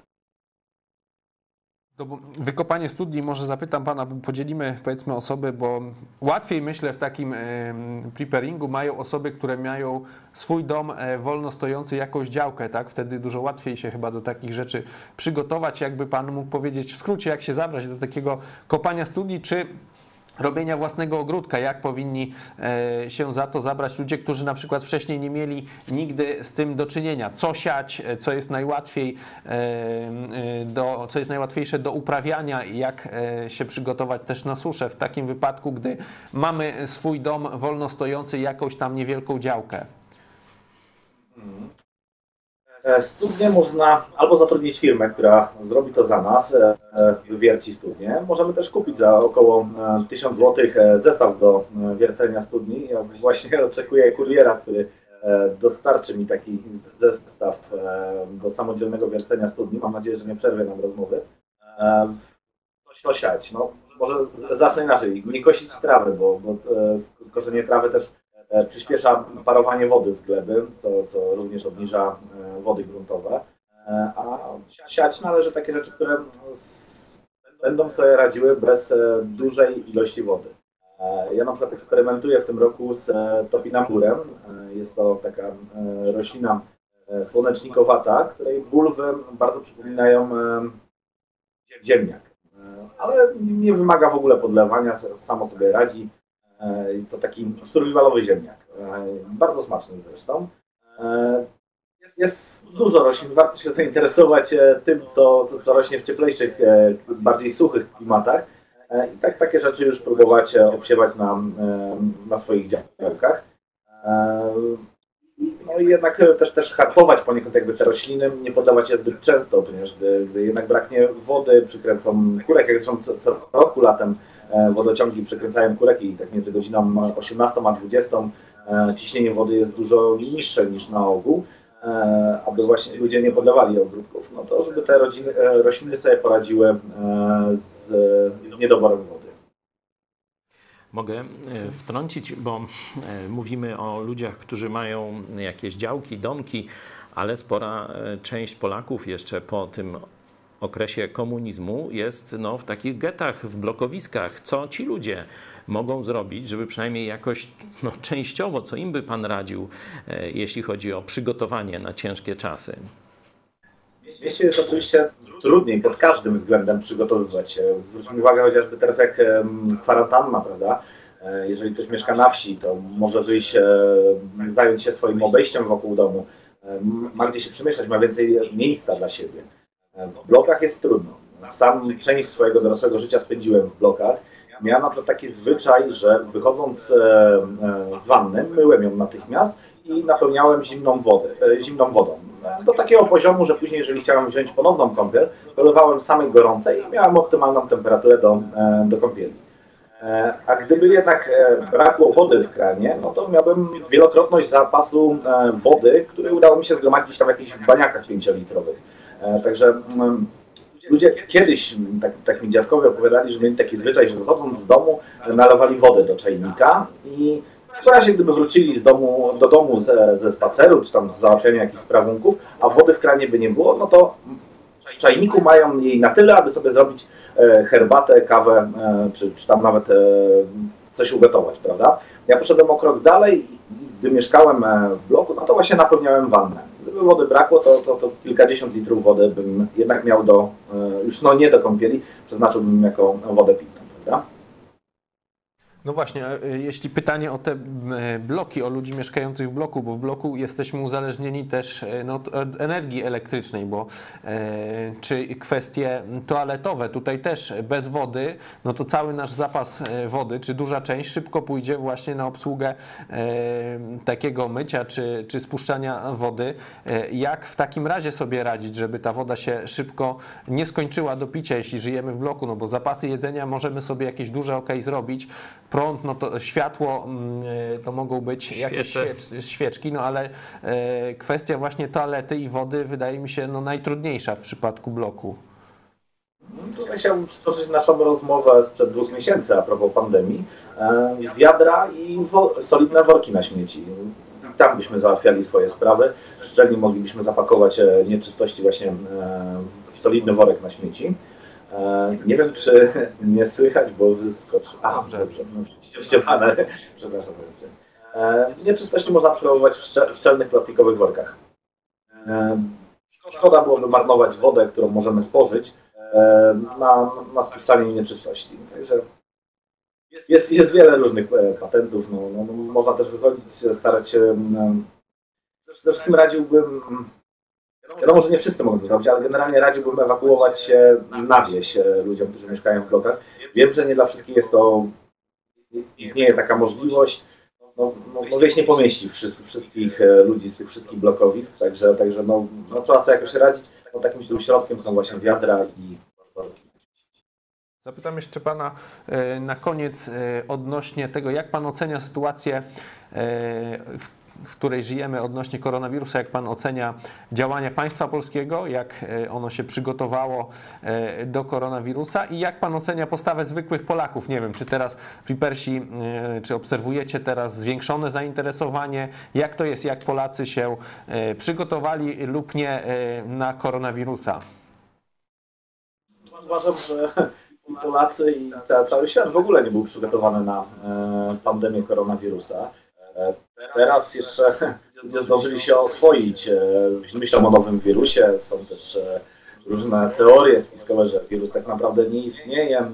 To wykopanie studni, może zapytam Pana, podzielimy powiedzmy osoby, bo łatwiej myślę w takim preparingu mają osoby, które mają swój dom wolno stojący, jakąś działkę, tak? Wtedy dużo łatwiej się chyba do takich rzeczy przygotować. Jakby Pan mógł powiedzieć w skrócie, jak się zabrać do takiego kopania studni, czy robienia własnego ogródka, jak powinni się za to zabrać ludzie, którzy na przykład wcześniej nie mieli nigdy z tym do czynienia. Co siać, co jest najłatwiej do, co jest najłatwiejsze do uprawiania i jak się przygotować też na suszę w takim wypadku, gdy mamy swój dom wolno stojący, jakąś tam niewielką działkę. Studnię można albo zatrudnić firmę, która zrobi to za nas, wywierci studnię. Możemy też kupić za około tysiąc złotych zestaw do wiercenia studni. Ja właśnie oczekuję kuriera, który dostarczy mi taki zestaw do samodzielnego wiercenia studni. Mam nadzieję, że nie przerwie nam rozmowy. Co siać? No, może zacznę inaczej. Nie kosić trawy, bo, bo koszenie trawy też przyspiesza parowanie wody z gleby, co, co również obniża wody gruntowe, a siać należy takie rzeczy, które będą sobie radziły bez dużej ilości wody. Ja na przykład eksperymentuję w tym roku z topinamburem. Jest to taka roślina słonecznikowata, której bulwy bardzo przypominają ziemniak, ale nie wymaga w ogóle podlewania, samo sobie radzi. To taki survivalowy ziemniak, bardzo smaczny zresztą. Jest, jest dużo roślin, warto się zainteresować tym, co, co, co rośnie w cieplejszych, bardziej suchych klimatach i tak takie rzeczy już próbować obsiewać na, na swoich działkach. No i jednak też, też hartować poniekąd jakby te rośliny, nie poddawać je zbyt często, ponieważ gdy, gdy jednak braknie wody, przykręcą kurek, jak zresztą co, co roku latem wodociągi przekręcają kurek i tak między godziną osiemnastą a dwudziestą ciśnienie wody jest dużo niższe niż na ogół, aby właśnie ludzie nie podlewali ogródków, no to żeby te rodziny, rośliny sobie poradziły z, z niedoborem wody. Mogę wtrącić, bo mówimy o ludziach, którzy mają jakieś działki, domki, ale spora część Polaków jeszcze po tym okresie komunizmu jest no, w takich getach, w blokowiskach. Co ci ludzie mogą zrobić, żeby przynajmniej jakoś no, częściowo, co im by Pan radził, e, jeśli chodzi o przygotowanie na ciężkie czasy? W mieście jest oczywiście trudniej pod każdym względem przygotowywać się. Zwróćmy uwagę chociażby teraz jak kwarantanna, prawda? Jeżeli ktoś mieszka na wsi, to może wyjść, zająć się swoim obejściem wokół domu. Ma gdzie się przemieszczać, ma więcej miejsca dla siebie. W blokach jest trudno. Sam część swojego dorosłego życia spędziłem w blokach. Miałem na przykład taki zwyczaj, że wychodząc z wanny, myłem ją natychmiast i napełniałem zimną, wodę, zimną wodą. Do takiego poziomu, że później, jeżeli chciałem wziąć ponowną kąpiel, dolewałem samej gorącej i miałem optymalną temperaturę do, do kąpieli. A gdyby jednak brakło wody w kranie, no to miałbym wielokrotność zapasu wody, który udało mi się zgromadzić tam w jakichś baniakach pięciolitrowych. Także ludzie kiedyś, tak, tak mi dziadkowie opowiadali, że mieli taki zwyczaj, że wychodząc z domu nalewali wodę do czajnika i w razie gdyby wrócili z domu, do domu ze, ze spaceru, czy tam z załatwiania jakichś sprawunków, a wody w kranie by nie było, no to w czajniku mają jej na tyle, aby sobie zrobić herbatę, kawę, czy, czy tam nawet coś ugotować, prawda? Ja poszedłem o krok dalej, gdy mieszkałem w bloku, no to właśnie napełniałem wannę. Gdyby wody brakło, to, to, to kilkadziesiąt litrów wody bym jednak miał do, już no nie do kąpieli, przeznaczyłbym jako wodę pitną, prawda? No właśnie, jeśli pytanie o te bloki, o ludzi mieszkających w bloku, bo w bloku jesteśmy uzależnieni też no, od energii elektrycznej, bo e, czy kwestie toaletowe, tutaj też bez wody, no to cały nasz zapas wody, czy duża część szybko pójdzie właśnie na obsługę e, takiego mycia, czy, czy spuszczania wody. E, jak w takim razie sobie radzić, żeby ta woda się szybko nie skończyła do picia, jeśli żyjemy w bloku, no bo zapasy jedzenia możemy sobie jakieś duże ok zrobić, prąd, no to światło to mogą być jakieś świecz, świeczki, no ale e, kwestia właśnie toalety i wody wydaje mi się no, najtrudniejsza w przypadku bloku. Tutaj chciałbym przytoczyć naszą rozmowę sprzed dwóch miesięcy a propos pandemii. E, wiadra i wo solidne worki na śmieci. Tam byśmy załatwiali swoje sprawy. Szczelnie moglibyśmy zapakować nieczystości właśnie e, w solidny worek na śmieci. Nie wiem, czy nie słychać, bo wyskoczy. A, dobrze, dobrze. No, ściemane. Przepraszam bardzo. Nieczystości można przechowywać w szczelnych plastikowych workach. Szkoda byłoby marnować wodę, którą możemy spożyć, na, na spuszczanie nieczystości. Także jest, jest wiele różnych patentów. No, no, no, można też wychodzić, starać się. Przede wszystkim radziłbym. Wiadomo, że nie wszyscy mogą to zrobić, ale generalnie radziłbym ewakuować się na wieś ludziom, którzy mieszkają w blokach. Wiem, że nie dla wszystkich jest to, istnieje taka możliwość. No, no, no wieś nie pomieści wszystkich ludzi z tych wszystkich blokowisk, także, także no, no, trzeba sobie jakoś radzić. No, takim środkiem są właśnie wiadra i worki. Zapytam jeszcze Pana na koniec odnośnie tego, jak Pan ocenia sytuację w w której żyjemy odnośnie koronawirusa, jak Pan ocenia działania państwa polskiego, jak ono się przygotowało do koronawirusa i jak Pan ocenia postawę zwykłych Polaków? Nie wiem, czy teraz Flipersi, czy obserwujecie teraz zwiększone zainteresowanie, jak to jest, jak Polacy się przygotowali lub nie na koronawirusa? Uważam, że Polacy i cały świat w ogóle nie był przygotowany na pandemię koronawirusa. Teraz jeszcze ludzie zdążyli się oswoić z myślą o nowym wirusie. Są też różne teorie spiskowe, że wirus tak naprawdę nie istnieje.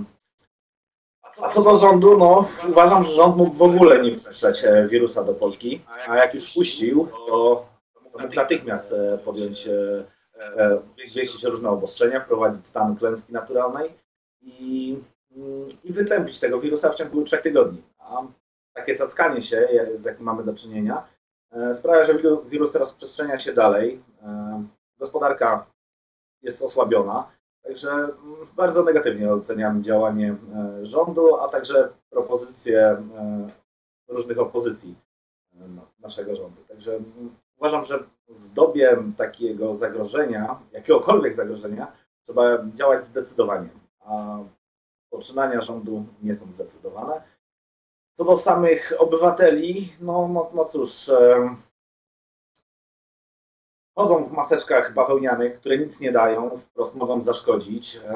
A co do rządu, no uważam, że rząd mógł w ogóle nie wpuszczać wirusa do Polski, a jak już puścił, to mógł natychmiast podjąć, wieścić różne obostrzenia, wprowadzić stan klęski naturalnej i, i wytępić tego wirusa w ciągu trzech tygodni. A takie cackanie się, z jakim mamy do czynienia, sprawia, że wirus teraz przestrzenia się dalej. Gospodarka jest osłabiona, także bardzo negatywnie oceniam działanie rządu, a także propozycje różnych opozycji naszego rządu. Także uważam, że w dobie takiego zagrożenia, jakiegokolwiek zagrożenia, trzeba działać zdecydowanie, a poczynania rządu nie są zdecydowane. Co do samych obywateli, no, no, no cóż, e, chodzą w maseczkach bawełnianych, które nic nie dają, wprost mogą zaszkodzić. E,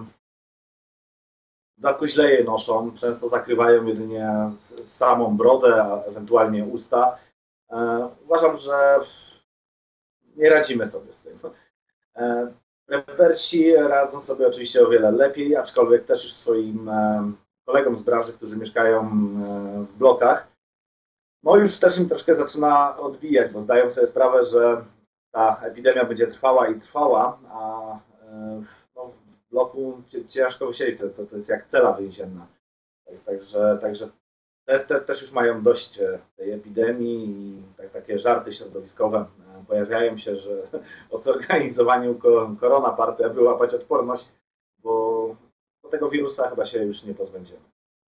w dodatku źle je noszą, często zakrywają jedynie samą brodę, a ewentualnie usta. E, uważam, że nie radzimy sobie z tym. E, Prepersi radzą sobie oczywiście o wiele lepiej, aczkolwiek też już swoim e, kolegom z branży, którzy mieszkają w blokach, no już też im troszkę zaczyna odbijać, bo zdają sobie sprawę, że ta epidemia będzie trwała i trwała, a no, w bloku ciężko wysiedzieć, to, to jest jak cela więzienna. Także, także te, te, też już mają dość tej epidemii i tak, takie żarty środowiskowe pojawiają się, że o zorganizowaniu korona party, aby łapać odporność, bo tego wirusa chyba się już nie pozbędziemy.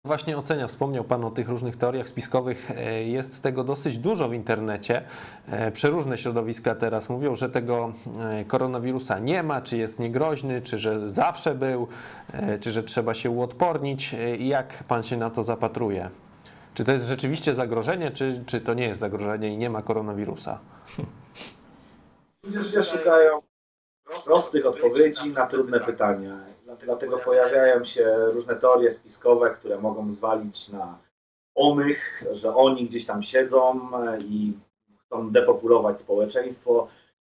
Właśnie ocenia, wspomniał Pan o tych różnych teoriach spiskowych, jest tego dosyć dużo w internecie. Przeróżne środowiska teraz mówią, że tego koronawirusa nie ma, czy jest niegroźny, czy że zawsze był, czy że trzeba się uodpornić. Jak Pan się na to zapatruje? Czy to jest rzeczywiście zagrożenie, czy, czy to nie jest zagrożenie i nie ma koronawirusa? Ludzie szukają prostych odpowiedzi na trudne pytania. Dlatego pojawiają się różne teorie spiskowe, które mogą zwalić na omych, że oni gdzieś tam siedzą i chcą depopulować społeczeństwo.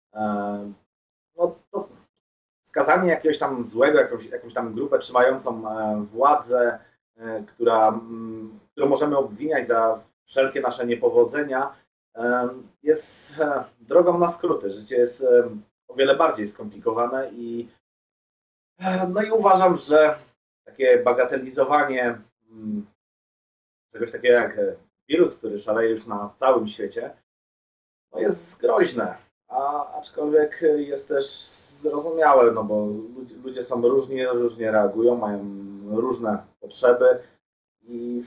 No to skazanie jakiegoś tam złego, jakąś, jakąś tam grupę trzymającą władzę, która, którą możemy obwiniać za wszelkie nasze niepowodzenia, jest drogą na skróty. Życie jest o wiele bardziej skomplikowane i no i uważam, że takie bagatelizowanie czegoś takiego jak wirus, który szaleje już na całym świecie, no jest groźne, a aczkolwiek jest też zrozumiałe, no bo ludzie, ludzie są różni, różnie reagują, mają różne potrzeby i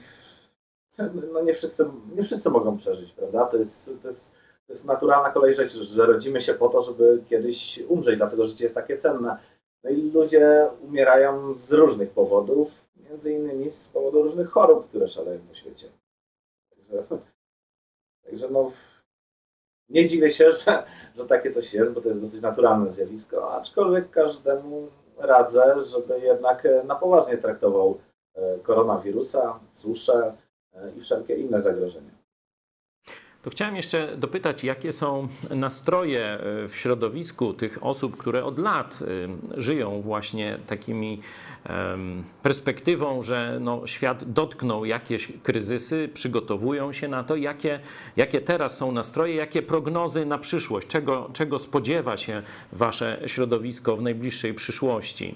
no nie wszyscy, nie wszyscy mogą przeżyć, prawda? To jest, to jest, to jest naturalna kolej rzeczy, że rodzimy się po to, żeby kiedyś umrzeć, dlatego życie jest takie cenne. No i ludzie umierają z różnych powodów, między innymi z powodu różnych chorób, które szaleją na świecie. Także, także no, nie dziwię się, że, że takie coś jest, bo to jest dosyć naturalne zjawisko, aczkolwiek każdemu radzę, żeby jednak na poważnie traktował koronawirusa, suszę i wszelkie inne zagrożenia. To chciałem jeszcze dopytać, jakie są nastroje w środowisku tych osób, które od lat żyją właśnie takimi perspektywą, że no, świat dotknął jakieś kryzysy, przygotowują się na to. Jakie, jakie teraz są nastroje, jakie prognozy na przyszłość? Czego, czego spodziewa się wasze środowisko w najbliższej przyszłości?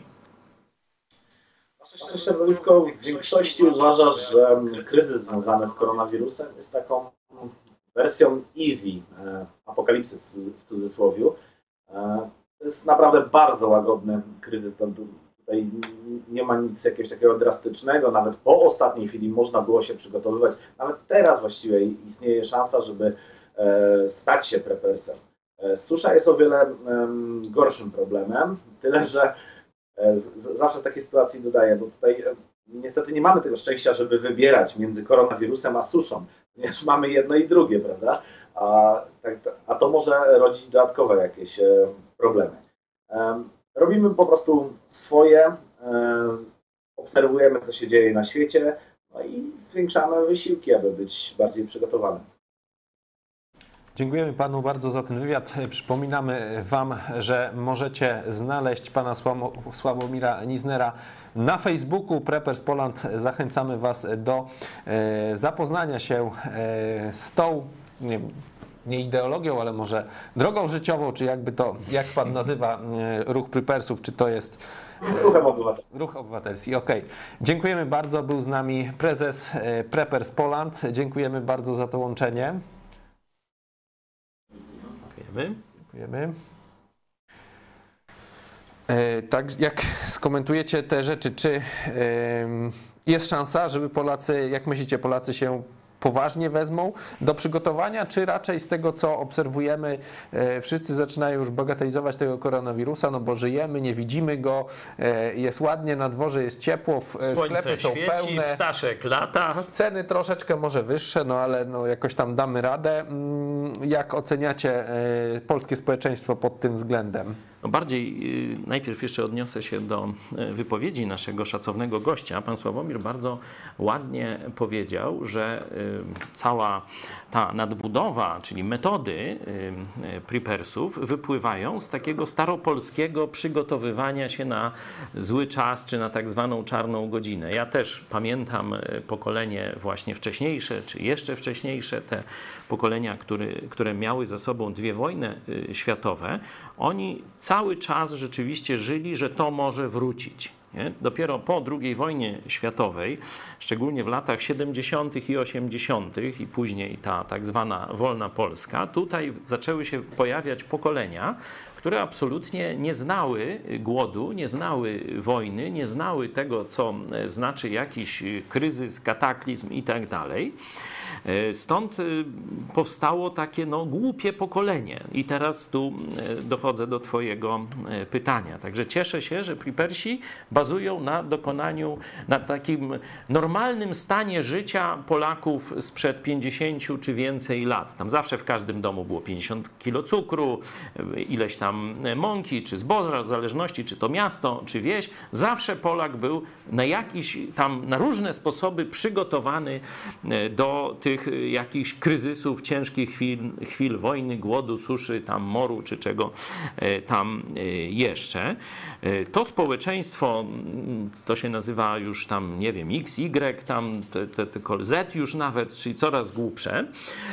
Nasze środowisko w większości uważa, że kryzys związany z koronawirusem jest taką wersją easy apokalipsy w cudzysłowie. To jest naprawdę bardzo łagodny kryzys. Tutaj nie ma nic jakiegoś takiego drastycznego. Nawet po ostatniej chwili można było się przygotowywać. Nawet teraz właściwie istnieje szansa, żeby stać się prepersem. Susza jest o wiele gorszym problemem, tyle że zawsze w takiej sytuacji dodaję, bo tutaj niestety nie mamy tego szczęścia, żeby wybierać między koronawirusem a suszą, ponieważ mamy jedno i drugie, prawda? A, a to może rodzić dodatkowe jakieś problemy. Robimy po prostu swoje, obserwujemy, co się dzieje na świecie, no i zwiększamy wysiłki, aby być bardziej przygotowanym. Dziękujemy Panu bardzo za ten wywiad. Przypominamy Wam, że możecie znaleźć Pana Sławomira Niznera na Facebooku Preppers Poland. Zachęcamy Was do zapoznania się z tą, nie, nie ideologią, ale może drogą życiową, czy jakby to, jak Pan nazywa ruch Preppersów, czy to jest Ruchem obywatelskim. Ruch Obywatelski, okej. Okay. Dziękujemy bardzo. Był z nami prezes Preppers Poland. Dziękujemy bardzo za to łączenie. Dziękujemy. Dziękujemy. E, tak, jak skomentujecie te rzeczy, czy e, jest szansa, żeby Polacy, jak myślicie, Polacy się poważnie wezmą do przygotowania, czy raczej z tego, co obserwujemy, e, wszyscy zaczynają już bagatelizować tego koronawirusa, no bo żyjemy, nie widzimy go, e, jest ładnie, na dworze jest ciepło, w, sklepy są świeci, pełne. Ptaszek lata. Ceny troszeczkę może wyższe, no ale no jakoś tam damy radę. Jak oceniacie e, polskie społeczeństwo pod tym względem? No bardziej najpierw jeszcze odniosę się do wypowiedzi naszego szacownego gościa. Pan Sławomir bardzo ładnie powiedział, że cała ta nadbudowa, czyli metody preppersów wypływają z takiego staropolskiego przygotowywania się na zły czas, czy na tak zwaną czarną godzinę. Ja też pamiętam pokolenie właśnie wcześniejsze, czy jeszcze wcześniejsze, te pokolenia, które, które miały za sobą dwie wojny światowe. Oni cały czas rzeczywiście żyli, że to może wrócić. Nie? Dopiero po drugiej wojnie światowej, szczególnie w latach siedemdziesiątych i osiemdziesiątych i później ta tak zwana wolna Polska, tutaj zaczęły się pojawiać pokolenia, które absolutnie nie znały głodu, nie znały wojny, nie znały tego, co znaczy jakiś kryzys, kataklizm i tak dalej. Stąd powstało takie no, głupie pokolenie. I teraz tu dochodzę do twojego pytania. Także cieszę się, że Prepersi bazują na dokonaniu, na takim normalnym stanie życia Polaków sprzed pięćdziesięciu czy więcej lat. Tam zawsze w każdym domu było pięćdziesiąt kilo cukru, ileś tam mąki czy zboża, w zależności czy to miasto, czy wieś. Zawsze Polak był na jakiś tam, na różne sposoby przygotowany do tych jakichś kryzysów, ciężkich chwil, chwil wojny, głodu, suszy, tam moru, czy czego tam jeszcze. To społeczeństwo, to się nazywa już tam, nie wiem, X, Y, tam te, te, te Z już nawet, czyli coraz głupsze.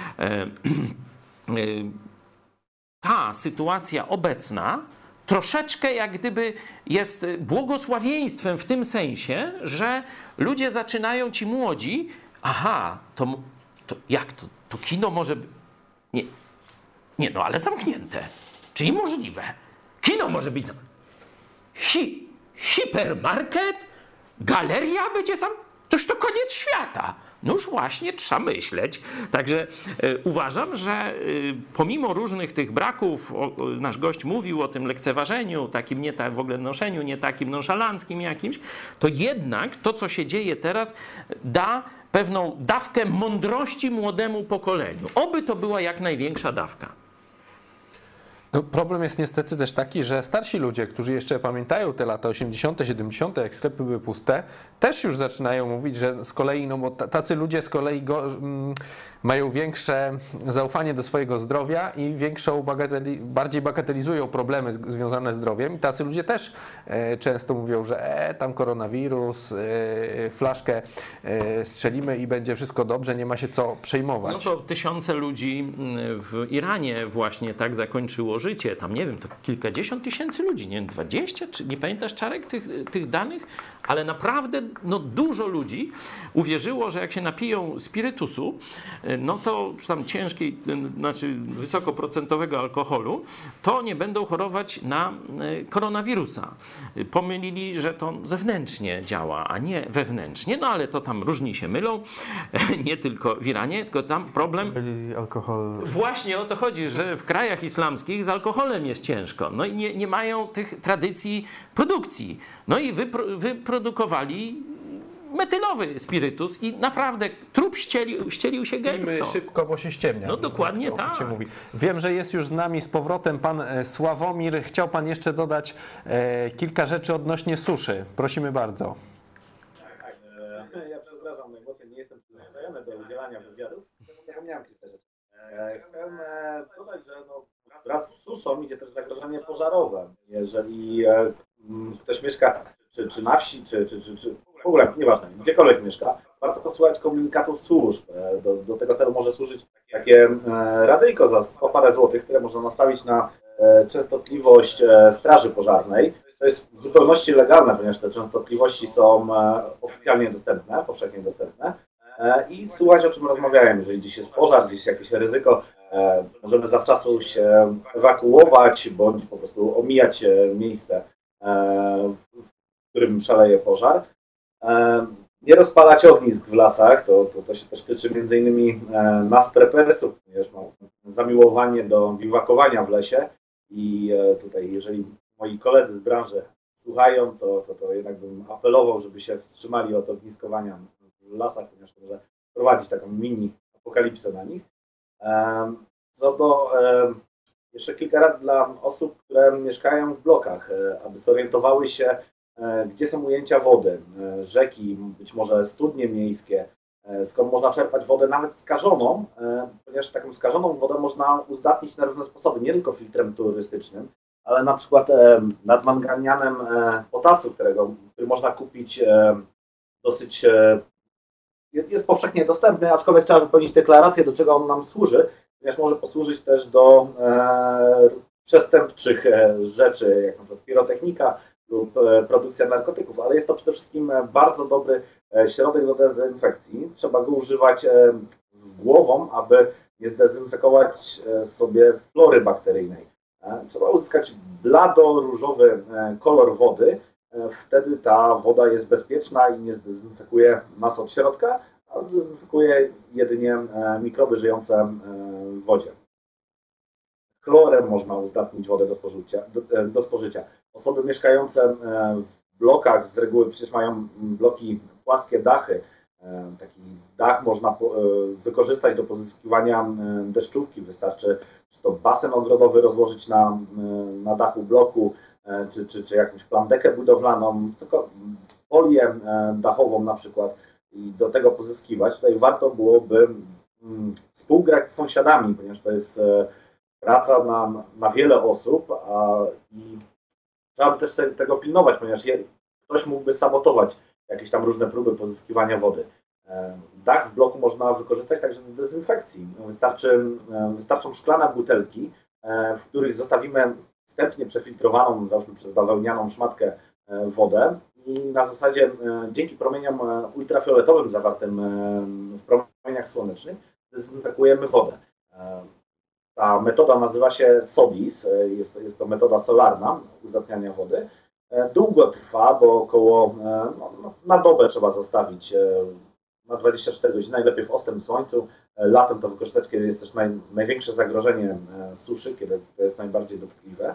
Ta sytuacja obecna troszeczkę jak gdyby jest błogosławieństwem w tym sensie, że ludzie zaczynają, ci młodzi, aha, to, to jak to? To kino może... Nie, nie, no ale zamknięte. Czyli możliwe. Kino może być zamknięte. Hi, hipermarket? Galeria będzie sam... Toż to koniec świata. No już właśnie trzeba myśleć. Także y, uważam, że y, pomimo różnych tych braków, o, o, nasz gość mówił o tym lekceważeniu, takim nie tak w ogóle noszeniu, nie takim nonszalanckim jakimś, to jednak to, co się dzieje teraz, da pewną dawkę mądrości młodemu pokoleniu. Oby to była jak największa dawka. No, problem jest niestety też taki, że starsi ludzie, którzy jeszcze pamiętają te lata osiemdziesiąte, siedemdziesiąte, jak sklepy były puste, też już zaczynają mówić, że z kolei, no bo tacy ludzie z kolei go, mm, mają większe zaufanie do swojego zdrowia i większą bagateli, bardziej bagatelizują problemy z, związane z zdrowiem. I tacy ludzie też e, często mówią, że e, tam koronawirus, e, flaszkę e, strzelimy i będzie wszystko dobrze, nie ma się co przejmować. No to tysiące ludzi w Iranie właśnie tak zakończyło życie. Tam nie wiem, to kilkadziesiąt tysięcy ludzi, nie wiem, dwadzieścia, czy nie pamiętasz, Czarek, tych, tych danych? Ale naprawdę no, dużo ludzi uwierzyło, że jak się napiją spirytusu, no to czy tam ciężkiej, znaczy wysokoprocentowego alkoholu, to nie będą chorować na koronawirusa. Pomylili, że to zewnętrznie działa, a nie wewnętrznie, no ale to tam różni się mylą, nie tylko w Iranie, tylko tam problem... Byli alkohol... Właśnie o to chodzi, że w krajach islamskich z alkoholem jest ciężko, no i nie, nie mają tych tradycji produkcji. No i wypro, wyprodukowali metylowy spirytus i naprawdę trup ścielił, ścielił się gęsto. Pijmy szybko, bo się ściemnia. No dokładnie tak. tak. Mówi. Wiem, że jest już z nami z powrotem pan Sławomir. Chciał pan jeszcze dodać e, kilka rzeczy odnośnie suszy. Prosimy bardzo. Tak, tak. E, ja przepraszam najmocniej, nie jestem przyzwyczajony do udzielania wywiadów, zapomniałem kilka rzeczy. E, chciałem e, dodać, że no, wraz z suszą idzie też zagrożenie pożarowe. Jeżeli e, ktoś mieszka czy, czy na wsi, czy, czy, czy, czy w ogóle, nieważne, gdziekolwiek mieszka, warto posłuchać komunikatów służb. Do, do tego celu może służyć takie e, radyjko za sto parę złotych, które można nastawić na e, częstotliwość e, straży pożarnej. To jest w zupełności legalne, ponieważ te częstotliwości są e, oficjalnie dostępne, powszechnie dostępne. E, I słuchać, o czym rozmawiałem. Jeżeli gdzieś jest pożar, gdzieś jakieś ryzyko, e, możemy zawczasu się ewakuować, bądź po prostu omijać miejsce, e, w którym szaleje pożar. Nie rozpalać ognisk w lasach, to, to, to się też tyczy między innymi nas prepersów, ponieważ mam zamiłowanie do biwakowania w lesie i tutaj jeżeli moi koledzy z branży słuchają, to, to, to jednak bym apelował, żeby się wstrzymali od ogniskowania w lasach, ponieważ to może prowadzić taką mini apokalipsę na nich. Co do jeszcze kilka rad dla osób, które mieszkają w blokach, aby zorientowały się, gdzie są ujęcia wody, rzeki, być może studnie miejskie, skąd można czerpać wodę nawet skażoną, ponieważ taką skażoną wodę można uzdatnić na różne sposoby, nie tylko filtrem turystycznym, ale na przykład nadmanganianem potasu, którego, który można kupić dosyć, jest powszechnie dostępny, aczkolwiek trzeba wypełnić deklarację, do czego on nam służy, ponieważ może posłużyć też do przestępczych rzeczy, jak na przykład pirotechnika, lub produkcja narkotyków, ale jest to przede wszystkim bardzo dobry środek do dezynfekcji. Trzeba go używać z głową, aby nie zdezynfekować sobie flory bakteryjnej. Trzeba uzyskać blado-różowy kolor wody, wtedy ta woda jest bezpieczna i nie zdezynfekuje nas od środka, a zdezynfekuje jedynie mikroby żyjące w wodzie. Chlorem można uzdatnić wodę do spożycia, do, do spożycia. Osoby mieszkające w blokach z reguły przecież mają bloki płaskie dachy. Taki dach można wykorzystać do pozyskiwania deszczówki. Wystarczy czy to basen ogrodowy rozłożyć na, na dachu bloku, czy, czy, czy jakąś plandekę budowlaną, folię dachową na przykład i do tego pozyskiwać. Tutaj warto byłoby współgrać z sąsiadami, ponieważ to jest praca na, na wiele osób, a i trzeba by też te, tego pilnować, ponieważ je, ktoś mógłby sabotować jakieś tam różne próby pozyskiwania wody. Dach w bloku można wykorzystać także do dezynfekcji. Wystarczy, wystarczą szklane butelki, w których zostawimy wstępnie przefiltrowaną, załóżmy przez bawełnianą szmatkę, wodę i na zasadzie dzięki promieniom ultrafioletowym zawartym w promieniach słonecznych dezynfekujemy wodę. Ta metoda nazywa się SODIS, jest to, jest to metoda solarna uzdatniania wody. Długo trwa, bo około no, na dobę trzeba zostawić na dwadzieścia cztery godziny, najlepiej w ostrym słońcu. Latem to wykorzystać, kiedy jest też naj, największe zagrożenie suszy, kiedy to jest najbardziej dotkliwe.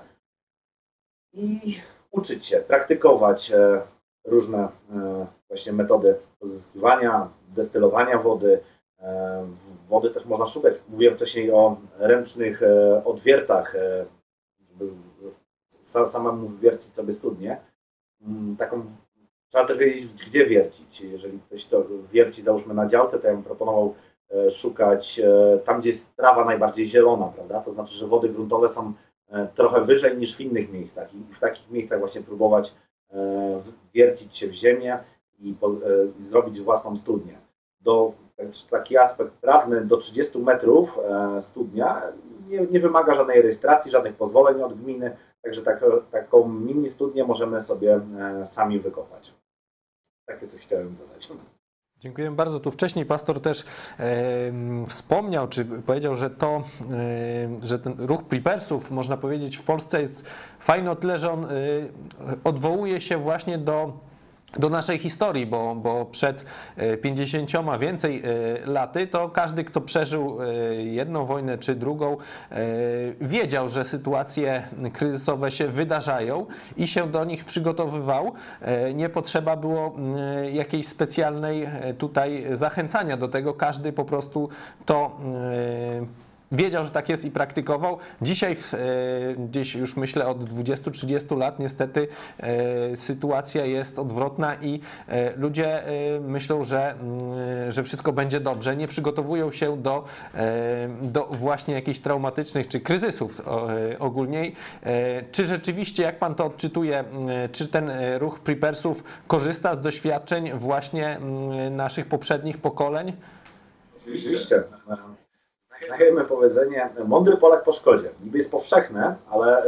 I uczyć się, praktykować różne właśnie metody pozyskiwania, destylowania wody. Wody też można szukać. Mówiłem wcześniej o ręcznych odwiertach, żeby samemu wiercić sobie studnię. Taką, trzeba też wiedzieć, gdzie wiercić. Jeżeli ktoś to wierci, załóżmy na działce, to ja bym proponował szukać tam, gdzie jest trawa najbardziej zielona, prawda? To znaczy, że wody gruntowe są trochę wyżej niż w innych miejscach i w takich miejscach właśnie próbować wiercić się w ziemię i, i zrobić własną studnię. Do, taki aspekt prawny, do trzydziestu metrów studnia nie, nie wymaga żadnej rejestracji, żadnych pozwoleń od gminy, także tak, taką mini studnię możemy sobie sami wykopać. Takie coś chciałem dodać. Dziękuję bardzo. Tu wcześniej pastor też e, wspomniał, czy powiedział, że to, e, że ten ruch prepersów, można powiedzieć, w Polsce jest fajny o tyle, że on e, odwołuje się właśnie do do naszej historii, bo, bo przed pięćdziesięcioma więcej laty to każdy, kto przeżył jedną wojnę czy drugą, wiedział, że sytuacje kryzysowe się wydarzają i się do nich przygotowywał. Nie potrzeba było jakiejś specjalnej tutaj zachęcania do tego. Każdy po prostu to wiedział, że tak jest i praktykował. Dzisiaj, w, gdzieś już myślę od dwudziestu trzydziestu lat niestety sytuacja jest odwrotna i ludzie myślą, że, że wszystko będzie dobrze. Nie przygotowują się do, do właśnie jakichś traumatycznych czy kryzysów ogólniej. Czy rzeczywiście, jak pan to odczytuje, czy ten ruch prepersów korzysta z doświadczeń właśnie naszych poprzednich pokoleń? Oczywiście. Znajemy powiedzenie, mądry Polak po szkodzie. Niby jest powszechne, ale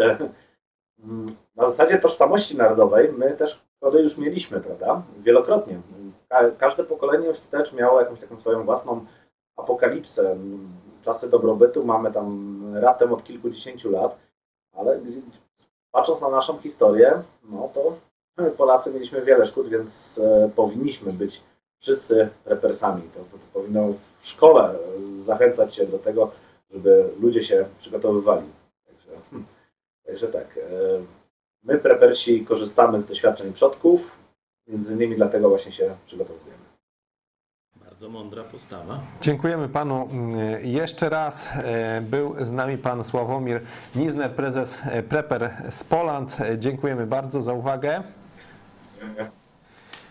na zasadzie tożsamości narodowej my też szkody już mieliśmy, prawda? Wielokrotnie. Każde pokolenie wstecz miało jakąś taką swoją własną apokalipsę. Czasy dobrobytu mamy tam raptem od kilkudziesięciu lat, ale patrząc na naszą historię, no to my Polacy mieliśmy wiele szkód, więc powinniśmy być wszyscy prepersami. To, to powinno w szkole zachęcać się do tego, żeby ludzie się przygotowywali. Także, także tak, my prepersi korzystamy z doświadczeń przodków, między innymi dlatego właśnie się przygotowujemy. Bardzo mądra postawa. Dziękujemy panu jeszcze raz. Był z nami pan Sławomir Nizner, prezes Preper z Poland. Dziękujemy bardzo za uwagę.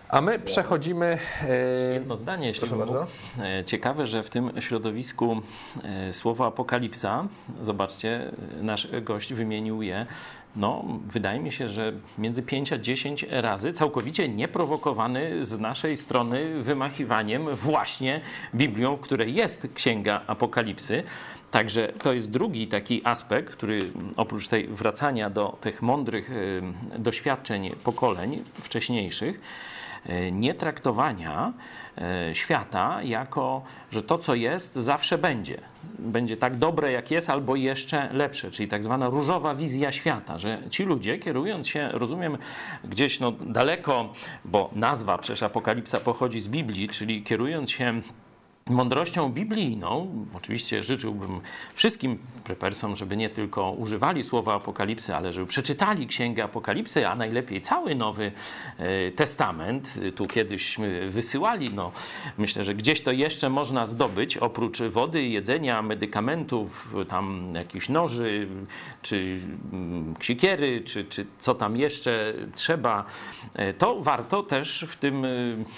A my przechodzimy... e, Jedno zdanie, jeśli Proszę bym bardzo. mógł. E, Ciekawe, że w tym środowisku e, słowo apokalipsa, zobaczcie, nasz gość wymienił je, no wydaje mi się, że między pięć a dziesięć razy, całkowicie nieprowokowany z naszej strony wymachiwaniem właśnie Biblią, w której jest Księga Apokalipsy. Także to jest drugi taki aspekt, który oprócz tej wracania do tych mądrych e, doświadczeń pokoleń wcześniejszych, nie traktowania świata jako, że to, co jest, zawsze będzie. Będzie tak dobre, jak jest, albo jeszcze lepsze, czyli tak zwana różowa wizja świata, że ci ludzie, kierując się, rozumiem, gdzieś no daleko, bo nazwa przecież Apokalipsa pochodzi z Biblii, czyli kierując się mądrością biblijną, oczywiście życzyłbym wszystkim prepersom, żeby nie tylko używali słowa apokalipsy, ale żeby przeczytali Księgę Apokalipsy, a najlepiej cały Nowy Testament. Tu kiedyś wysyłali, no myślę, że gdzieś to jeszcze można zdobyć, oprócz wody, jedzenia, medykamentów, tam jakichś noży, czy ksiekiery, czy, czy co tam jeszcze trzeba, to warto też w tym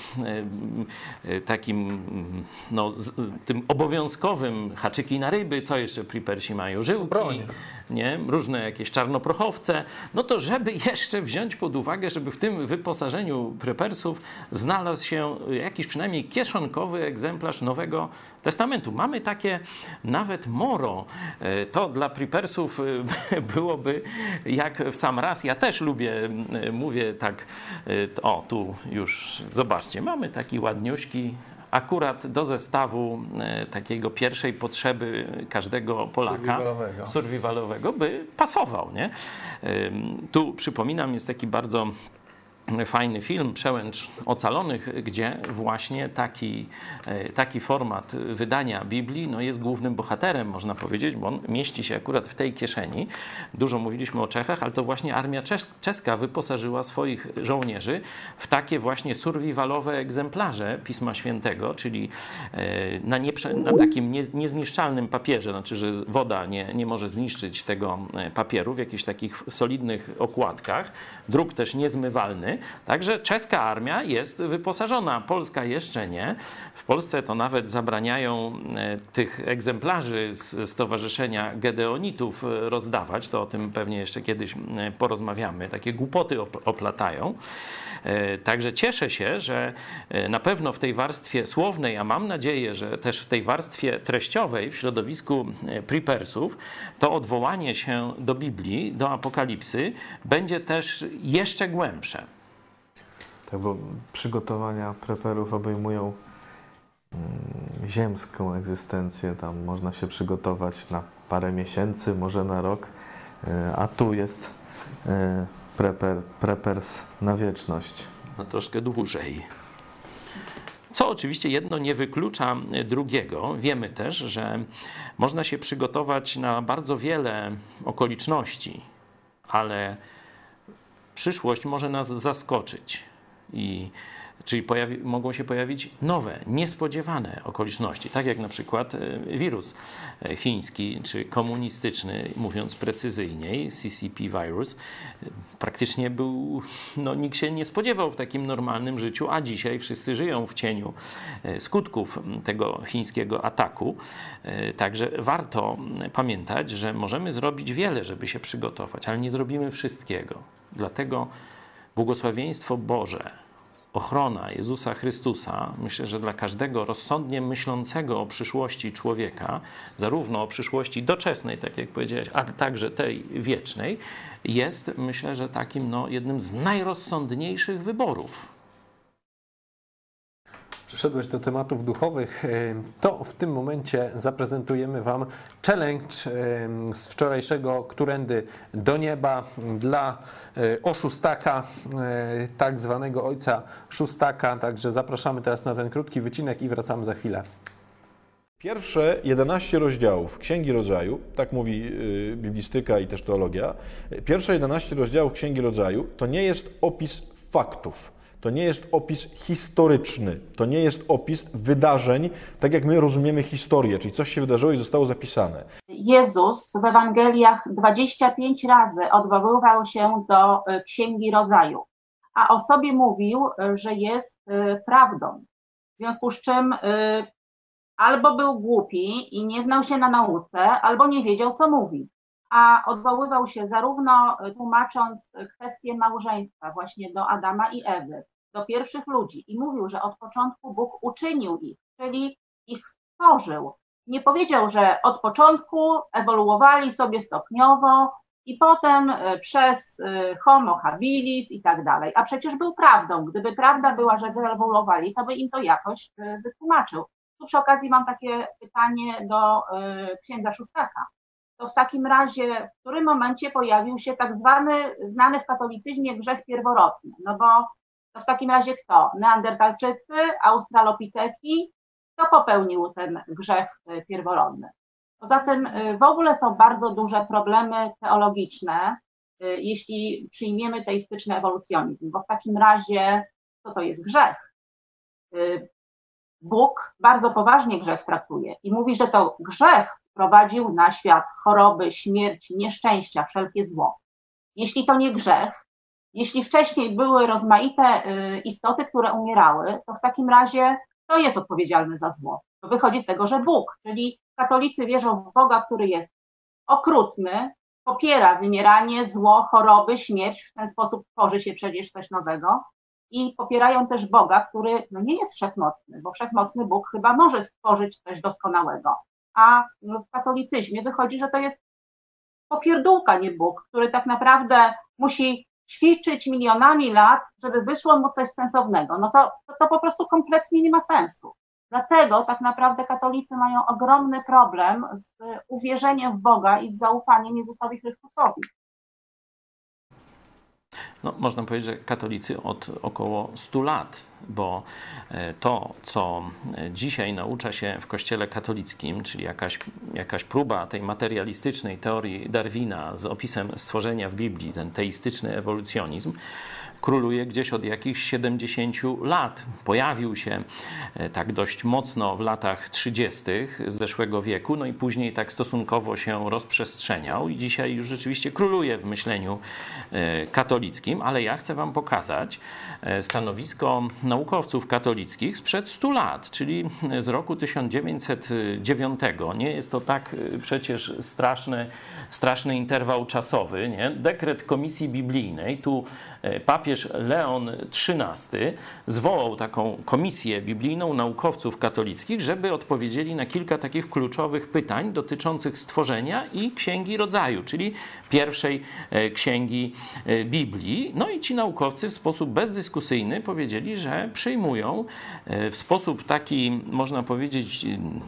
takim no, z, tym obowiązkowym haczyki na ryby, co jeszcze prepersi mają, żyłki, broń. Nie? Różne jakieś czarnoprochowce, no to żeby jeszcze wziąć pod uwagę, żeby w tym wyposażeniu prepersów znalazł się jakiś przynajmniej kieszonkowy egzemplarz Nowego Testamentu. Mamy takie nawet moro. To dla prepersów byłoby jak w sam raz. Ja też lubię, mówię tak, o tu już zobaczcie, mamy taki ładniuśki, akurat do zestawu e, takiego pierwszej potrzeby każdego Polaka, Survivalowego. survivalowego, by pasował. Nie? E, tu przypominam, jest taki bardzo fajny film Przełęcz Ocalonych, gdzie właśnie taki, taki format wydania Biblii no jest głównym bohaterem, można powiedzieć, bo on mieści się akurat w tej kieszeni. Dużo mówiliśmy o Czechach, ale to właśnie armia czeska wyposażyła swoich żołnierzy w takie właśnie survivalowe egzemplarze Pisma Świętego, czyli na, nieprze, na takim nie, niezniszczalnym papierze, znaczy, że woda nie, nie może zniszczyć tego papieru w jakichś takich solidnych okładkach. Druk też niezmywalny. Także czeska armia jest wyposażona, polska jeszcze nie. W Polsce to nawet zabraniają tych egzemplarzy z Stowarzyszenia Gedeonitów rozdawać. To o tym pewnie jeszcze kiedyś porozmawiamy. Takie głupoty oplatają. Także cieszę się, że na pewno w tej warstwie słownej, a mam nadzieję, że też w tej warstwie treściowej w środowisku prepersów, to odwołanie się do Biblii, do Apokalipsy będzie też jeszcze głębsze. Tak, bo przygotowania preperów obejmują mm, ziemską egzystencję. Tam można się przygotować na parę miesięcy, może na rok, y, a tu jest y, preper, prepers na wieczność. No, troszkę dłużej. Co oczywiście jedno nie wyklucza drugiego. Wiemy też, że można się przygotować na bardzo wiele okoliczności, ale przyszłość może nas zaskoczyć. I, czyli pojawi, mogą się pojawić nowe, niespodziewane okoliczności, tak jak na przykład wirus chiński czy komunistyczny, mówiąc precyzyjniej, C C P virus, praktycznie był, no nikt się nie spodziewał w takim normalnym życiu, a dzisiaj wszyscy żyją w cieniu skutków tego chińskiego ataku. Także warto pamiętać, że możemy zrobić wiele, żeby się przygotować, ale nie zrobimy wszystkiego. Dlatego błogosławieństwo Boże, ochrona Jezusa Chrystusa, myślę, że dla każdego rozsądnie myślącego o przyszłości człowieka, zarówno o przyszłości doczesnej, tak jak powiedziałeś, a także tej wiecznej, jest, myślę, że takim no, jednym z najrozsądniejszych wyborów. Przeszedłeś do tematów duchowych, to w tym momencie zaprezentujemy Wam challenge z wczorajszego Którędy do nieba dla oszustaka, tak zwanego ojca szóstaka. Także zapraszamy teraz na ten krótki wycinek i wracamy za chwilę. Pierwsze jedenaście rozdziałów Księgi Rodzaju, tak mówi y, biblistyka i też teologia, pierwsze jedenaście rozdziałów Księgi Rodzaju to nie jest opis faktów. To nie jest opis historyczny, to nie jest opis wydarzeń, tak jak my rozumiemy historię, czyli coś się wydarzyło i zostało zapisane. Jezus w Ewangeliach dwadzieścia pięć razy odwoływał się do Księgi Rodzaju, a o sobie mówił, że jest prawdą. W związku z czym albo był głupi i nie znał się na nauce, albo nie wiedział, co mówi. A odwoływał się zarówno tłumacząc kwestię małżeństwa właśnie do Adama i Ewy, do pierwszych ludzi i mówił, że od początku Bóg uczynił ich, czyli ich stworzył. Nie powiedział, że od początku ewoluowali sobie stopniowo i potem przez homo habilis i tak dalej. A przecież był prawdą. Gdyby prawda była, że wyewoluowali, to by im to jakoś wytłumaczył. Tu przy okazji mam takie pytanie do księdza Szustaka. To w takim razie, w którym momencie pojawił się tak zwany, znany w katolicyzmie grzech pierworodny? No bo to w takim razie kto? Neandertalczycy, australopiteki? Kto popełnił ten grzech pierworodny? Poza tym w ogóle są bardzo duże problemy teologiczne, jeśli przyjmiemy teistyczny ewolucjonizm, bo w takim razie co to jest grzech? Bóg bardzo poważnie grzech traktuje i mówi, że to grzech sprowadził na świat choroby, śmierć, nieszczęścia, wszelkie zło. Jeśli to nie grzech, jeśli wcześniej były rozmaite istoty, które umierały, to w takim razie kto jest odpowiedzialny za zło? To wychodzi z tego, że Bóg, czyli katolicy wierzą w Boga, który jest okrutny, popiera wymieranie, zło, choroby, śmierć, w ten sposób tworzy się przecież coś nowego i popierają też Boga, który no nie jest wszechmocny, bo wszechmocny Bóg chyba może stworzyć coś doskonałego, a w katolicyzmie wychodzi, że to jest popierdółka, nie Bóg, który tak naprawdę musi ćwiczyć milionami lat, żeby wyszło mu coś sensownego. No to, to, to po prostu kompletnie nie ma sensu. Dlatego tak naprawdę katolicy mają ogromny problem z uwierzeniem w Boga i z zaufaniem Jezusowi Chrystusowi. No, można powiedzieć, że katolicy od około stu lat, bo to, co dzisiaj naucza się w Kościele katolickim, czyli jakaś, jakaś próba tej materialistycznej teorii Darwina z opisem stworzenia w Biblii, ten teistyczny ewolucjonizm, króluje gdzieś od jakichś siedemdziesięciu lat. Pojawił się tak dość mocno w latach trzydziestych zeszłego wieku, no i później tak stosunkowo się rozprzestrzeniał i dzisiaj już rzeczywiście króluje w myśleniu katolickim, ale ja chcę wam pokazać stanowisko naukowców katolickich sprzed stu lat, czyli z roku tysiąc dziewięćset dziewiątego. Nie jest to tak przecież straszny, straszny interwał czasowy, nie? Dekret Komisji Biblijnej, tu papież Leon trzynasty zwołał taką komisję biblijną naukowców katolickich, żeby odpowiedzieli na kilka takich kluczowych pytań dotyczących stworzenia i Księgi Rodzaju, czyli pierwszej księgi Biblii. No i ci naukowcy w sposób bezdyskusyjny powiedzieli, że przyjmują w sposób taki, można powiedzieć,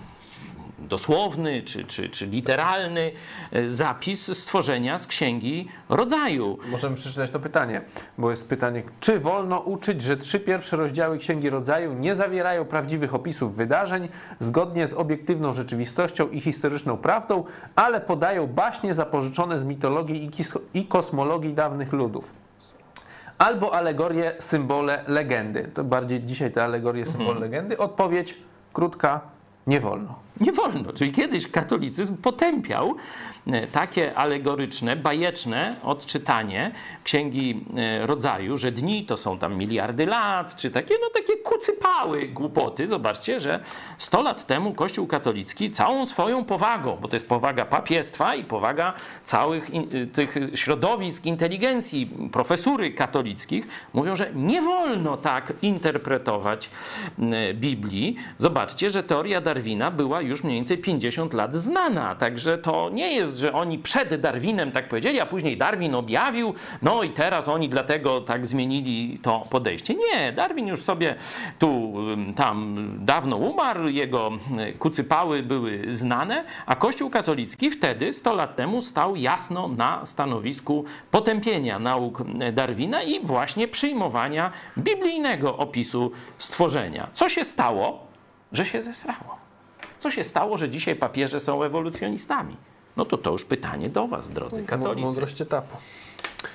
dosłowny czy, czy, czy literalny zapis stworzenia z Księgi Rodzaju. Możemy przeczytać to pytanie, bo jest pytanie, czy wolno uczyć, że trzy pierwsze rozdziały Księgi Rodzaju nie zawierają prawdziwych opisów wydarzeń zgodnie z obiektywną rzeczywistością i historyczną prawdą, ale podają baśnie zapożyczone z mitologii i kosmologii dawnych ludów. Albo alegorie, symbole, legendy. To bardziej dzisiaj te alegorie, symbole, mhm. legendy. Odpowiedź krótka. Nie wolno. Nie wolno. Czyli kiedyś katolicyzm potępiał takie alegoryczne, bajeczne odczytanie Księgi Rodzaju, że dni to są tam miliardy lat, czy takie, no takie kucypały głupoty. Zobaczcie, że sto lat temu Kościół katolicki całą swoją powagą, bo to jest powaga papiestwa i powaga całych in, tych środowisk inteligencji, profesury katolickich, mówią, że nie wolno tak interpretować Biblii. Zobaczcie, że teoria Darwina była już mniej więcej pięćdziesiąt lat znana, także to nie jest, że oni przed Darwinem tak powiedzieli, a później Darwin objawił, no i teraz oni dlatego tak zmienili to podejście. Nie, Darwin już sobie tu, tam dawno umarł, jego kucypały były znane, a Kościół katolicki wtedy, sto lat temu, stał jasno na stanowisku potępienia nauk Darwina i właśnie przyjmowania biblijnego opisu stworzenia. Co się stało? Że się zesrało. Co się stało, że dzisiaj papieże są ewolucjonistami? No to to już pytanie do was, drodzy katolicy. Mądrość etapu.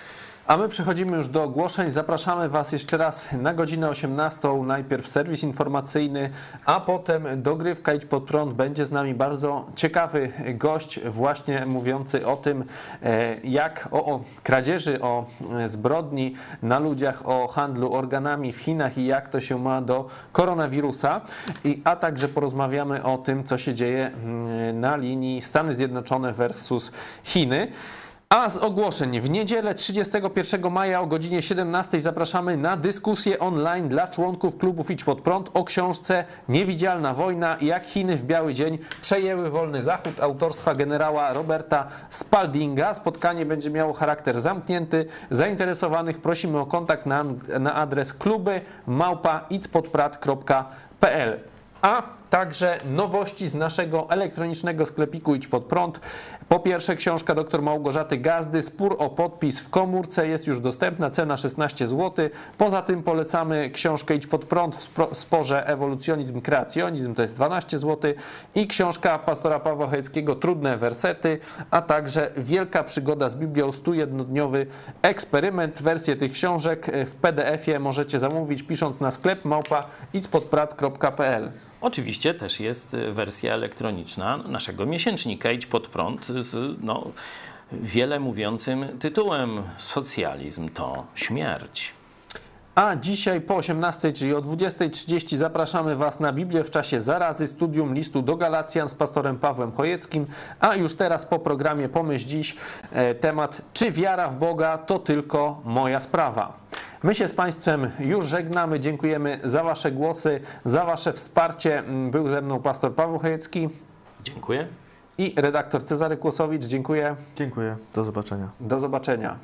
A my przechodzimy już do ogłoszeń. Zapraszamy Was jeszcze raz na godzinę osiemnastą. Najpierw serwis informacyjny, a potem dogrywka Idź Pod Prąd. Będzie z nami bardzo ciekawy gość, właśnie mówiący o tym, jak o, o kradzieży, o zbrodni na ludziach, o handlu organami w Chinach i jak to się ma do koronawirusa. I, a także porozmawiamy o tym, co się dzieje na linii Stany Zjednoczone versus Chiny. A z ogłoszeń w niedzielę trzydziestego pierwszego maja o godzinie siedemnastej zapraszamy na dyskusję online dla członków klubów Idź Pod Prąd o książce Niewidzialna wojna, jak Chiny w biały dzień przejęły wolny Zachód autorstwa generała Roberta Spaldinga. Spotkanie będzie miało charakter zamknięty. Zainteresowanych prosimy o kontakt na, na adres kluby małpa idzpodprat kropka p l. A także nowości z naszego elektronicznego sklepiku Idź Pod Prąd. Po pierwsze książka dr Małgorzaty Gazdy, Spór o podpis w komórce, jest już dostępna, cena szesnaście złotych. Poza tym polecamy książkę Idź Pod Prąd w sporze Ewolucjonizm, Kreacjonizm, to jest dwanaście złotych. I książka pastora Pawła Chojeckiego Trudne wersety, a także Wielka przygoda z Biblią, stu jednodniowy eksperyment. Wersję tych książek w P D F ie możecie zamówić pisząc na sklep małpa idzpodprat kropka p l. Oczywiście też jest wersja elektroniczna naszego miesięcznika Idź Pod Prąd z no, wiele mówiącym tytułem Socjalizm to śmierć. A dzisiaj po osiemnastej, czyli o dwudziestej trzydzieści zapraszamy Was na Biblię w czasie zarazy, studium listu do Galacjan z pastorem Pawłem Chojeckim. A już teraz po programie Pomyśl Dziś temat, czy wiara w Boga to tylko moja sprawa. My się z Państwem już żegnamy. Dziękujemy za Wasze głosy, za Wasze wsparcie. Był ze mną pastor Paweł Chojecki. Dziękuję. I redaktor Cezary Kłosowicz. Dziękuję. Dziękuję. Do zobaczenia. Do zobaczenia.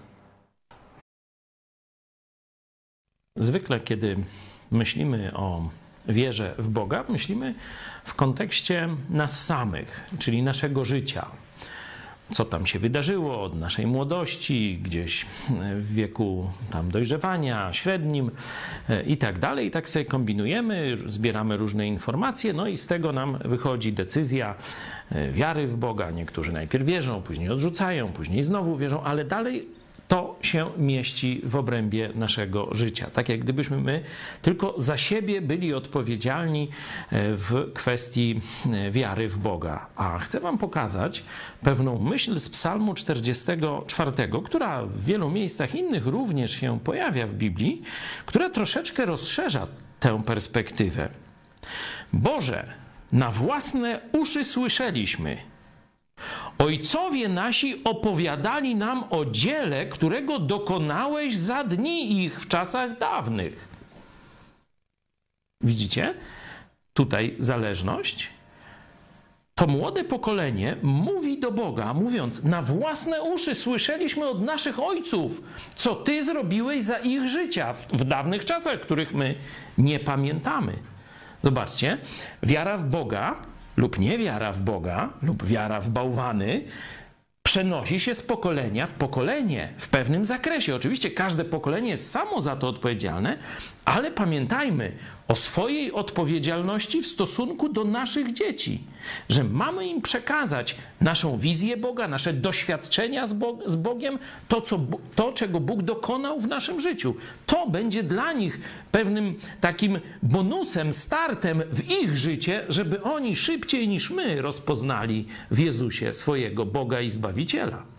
Zwykle, kiedy myślimy o wierze w Boga, myślimy w kontekście nas samych, czyli naszego życia. Co tam się wydarzyło od naszej młodości, gdzieś w wieku tam dojrzewania, średnim i tak dalej. I tak sobie kombinujemy, zbieramy różne informacje, no i z tego nam wychodzi decyzja wiary w Boga. Niektórzy najpierw wierzą, później odrzucają, później znowu wierzą, ale dalej to się mieści w obrębie naszego życia. Tak jak gdybyśmy my tylko za siebie byli odpowiedzialni w kwestii wiary w Boga. A chcę wam pokazać pewną myśl z Psalmu czterdziestego czwartego, która w wielu miejscach innych również się pojawia w Biblii, która troszeczkę rozszerza tę perspektywę. Boże, na własne uszy słyszeliśmy, ojcowie nasi opowiadali nam o dziele, którego dokonałeś za dni ich w czasach dawnych. Widzicie? Tutaj zależność. To młode pokolenie mówi do Boga, mówiąc, na własne uszy słyszeliśmy od naszych ojców, co Ty zrobiłeś za ich życia w, w dawnych czasach, których my nie pamiętamy. Zobaczcie, wiara w Boga lub niewiara w Boga, lub wiara w bałwany, przenosi się z pokolenia w pokolenie w pewnym zakresie. Oczywiście każde pokolenie jest samo za to odpowiedzialne, ale pamiętajmy o swojej odpowiedzialności w stosunku do naszych dzieci, że mamy im przekazać naszą wizję Boga, nasze doświadczenia z, Bog z Bogiem, to, co, to, czego Bóg dokonał w naszym życiu. To będzie dla nich pewnym takim bonusem, startem w ich życie, żeby oni szybciej niż my rozpoznali w Jezusie swojego Boga i Zbawiciela.